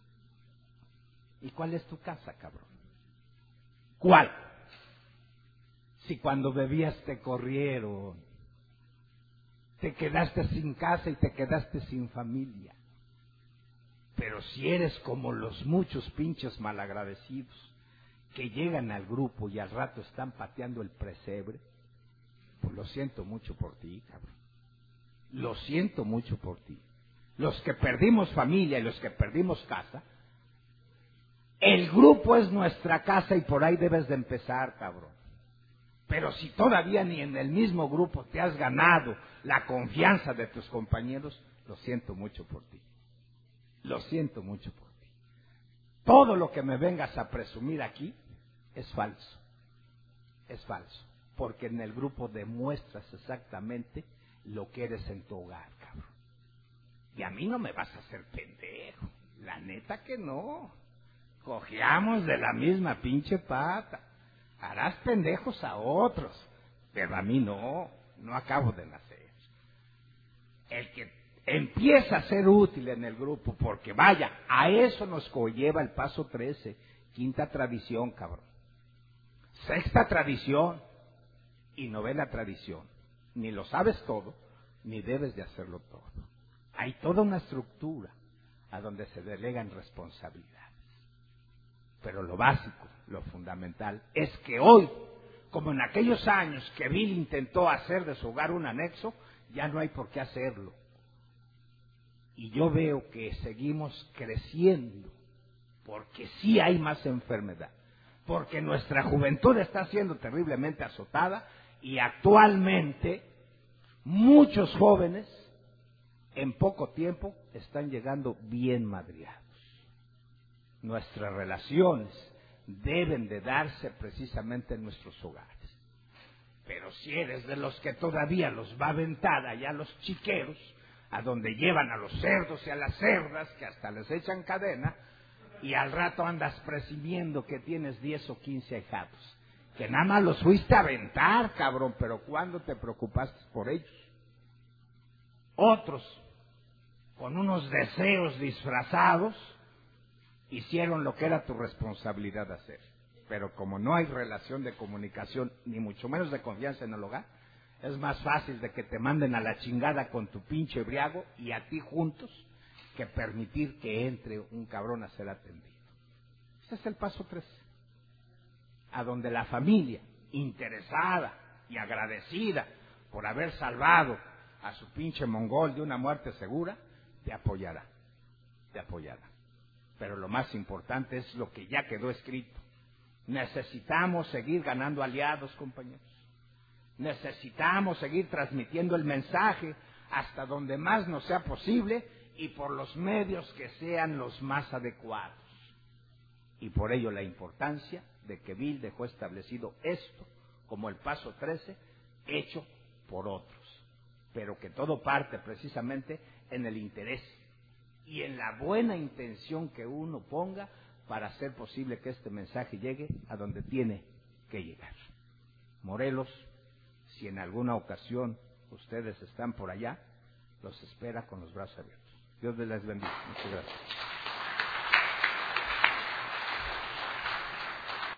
¿Y cuál es tu casa, cabrón? ¿Cuál? Si cuando bebías te corrieron, te quedaste sin casa y te quedaste sin familia. Pero si eres como los muchos pinches malagradecidos que llegan al grupo y al rato están pateando el presebre, pues lo siento mucho por ti, cabrón. Lo siento mucho por ti. Los que perdimos familia y los que perdimos casa, el grupo es nuestra casa y por ahí debes de empezar, cabrón. Pero si todavía ni en el mismo grupo te has ganado la confianza de tus compañeros, lo siento mucho por ti. Lo siento mucho por ti. Todo lo que me vengas a presumir aquí es falso. Es falso. Porque en el grupo demuestras exactamente lo que eres en tu hogar, cabrón. Y a mí no me vas a hacer pendejo. La neta que no. Cojeamos de la misma pinche pata. Harás pendejos a otros, pero a mí no. No acabo de nacer. El que empieza a ser útil en el grupo, porque vaya, a eso nos conlleva el paso trece, quinta tradición, cabrón. Sexta tradición y novena tradición. Ni lo sabes todo, ni debes de hacerlo todo. Hay toda una estructura a donde se delegan responsabilidades. Pero lo básico, lo fundamental, es que hoy, como en aquellos años que Bill intentó hacer de su hogar un anexo, ya no hay por qué hacerlo. Y yo veo que seguimos creciendo, porque sí hay más enfermedad, porque nuestra juventud está siendo terriblemente azotada y actualmente muchos jóvenes en poco tiempo están llegando bien madreados. Nuestras relaciones deben de darse precisamente en nuestros hogares. Pero si eres de los que todavía los va a aventar allá a los chiqueros, a donde llevan a los cerdos y a las cerdas, que hasta les echan cadena, y al rato andas presumiendo que tienes diez o quince ahijados, que nada más los fuiste a aventar, cabrón, pero ¿cuándo te preocupaste por ellos? Otros, con unos deseos disfrazados, hicieron lo que era tu responsabilidad hacer. Pero como no hay relación de comunicación, ni mucho menos de confianza en el hogar, es más fácil de que te manden a la chingada con tu pinche briago y a ti juntos, que permitir que entre un cabrón a ser atendido. Ese es el paso tres. A donde la familia, interesada y agradecida por haber salvado a su pinche mongol de una muerte segura, te apoyará. Te apoyará. Pero lo más importante es lo que ya quedó escrito. Necesitamos seguir ganando aliados, compañeros. Necesitamos seguir transmitiendo el mensaje hasta donde más nos sea posible y por los medios que sean los más adecuados. Y por ello la importancia de que Bill dejó establecido esto como el paso trece, hecho por otros. Pero que todo parte precisamente en el interés y en la buena intención que uno ponga para hacer posible que este mensaje llegue a donde tiene que llegar. Morelos, si en alguna ocasión ustedes están por allá, los espera con los brazos abiertos. Dios les bendiga. Muchas gracias.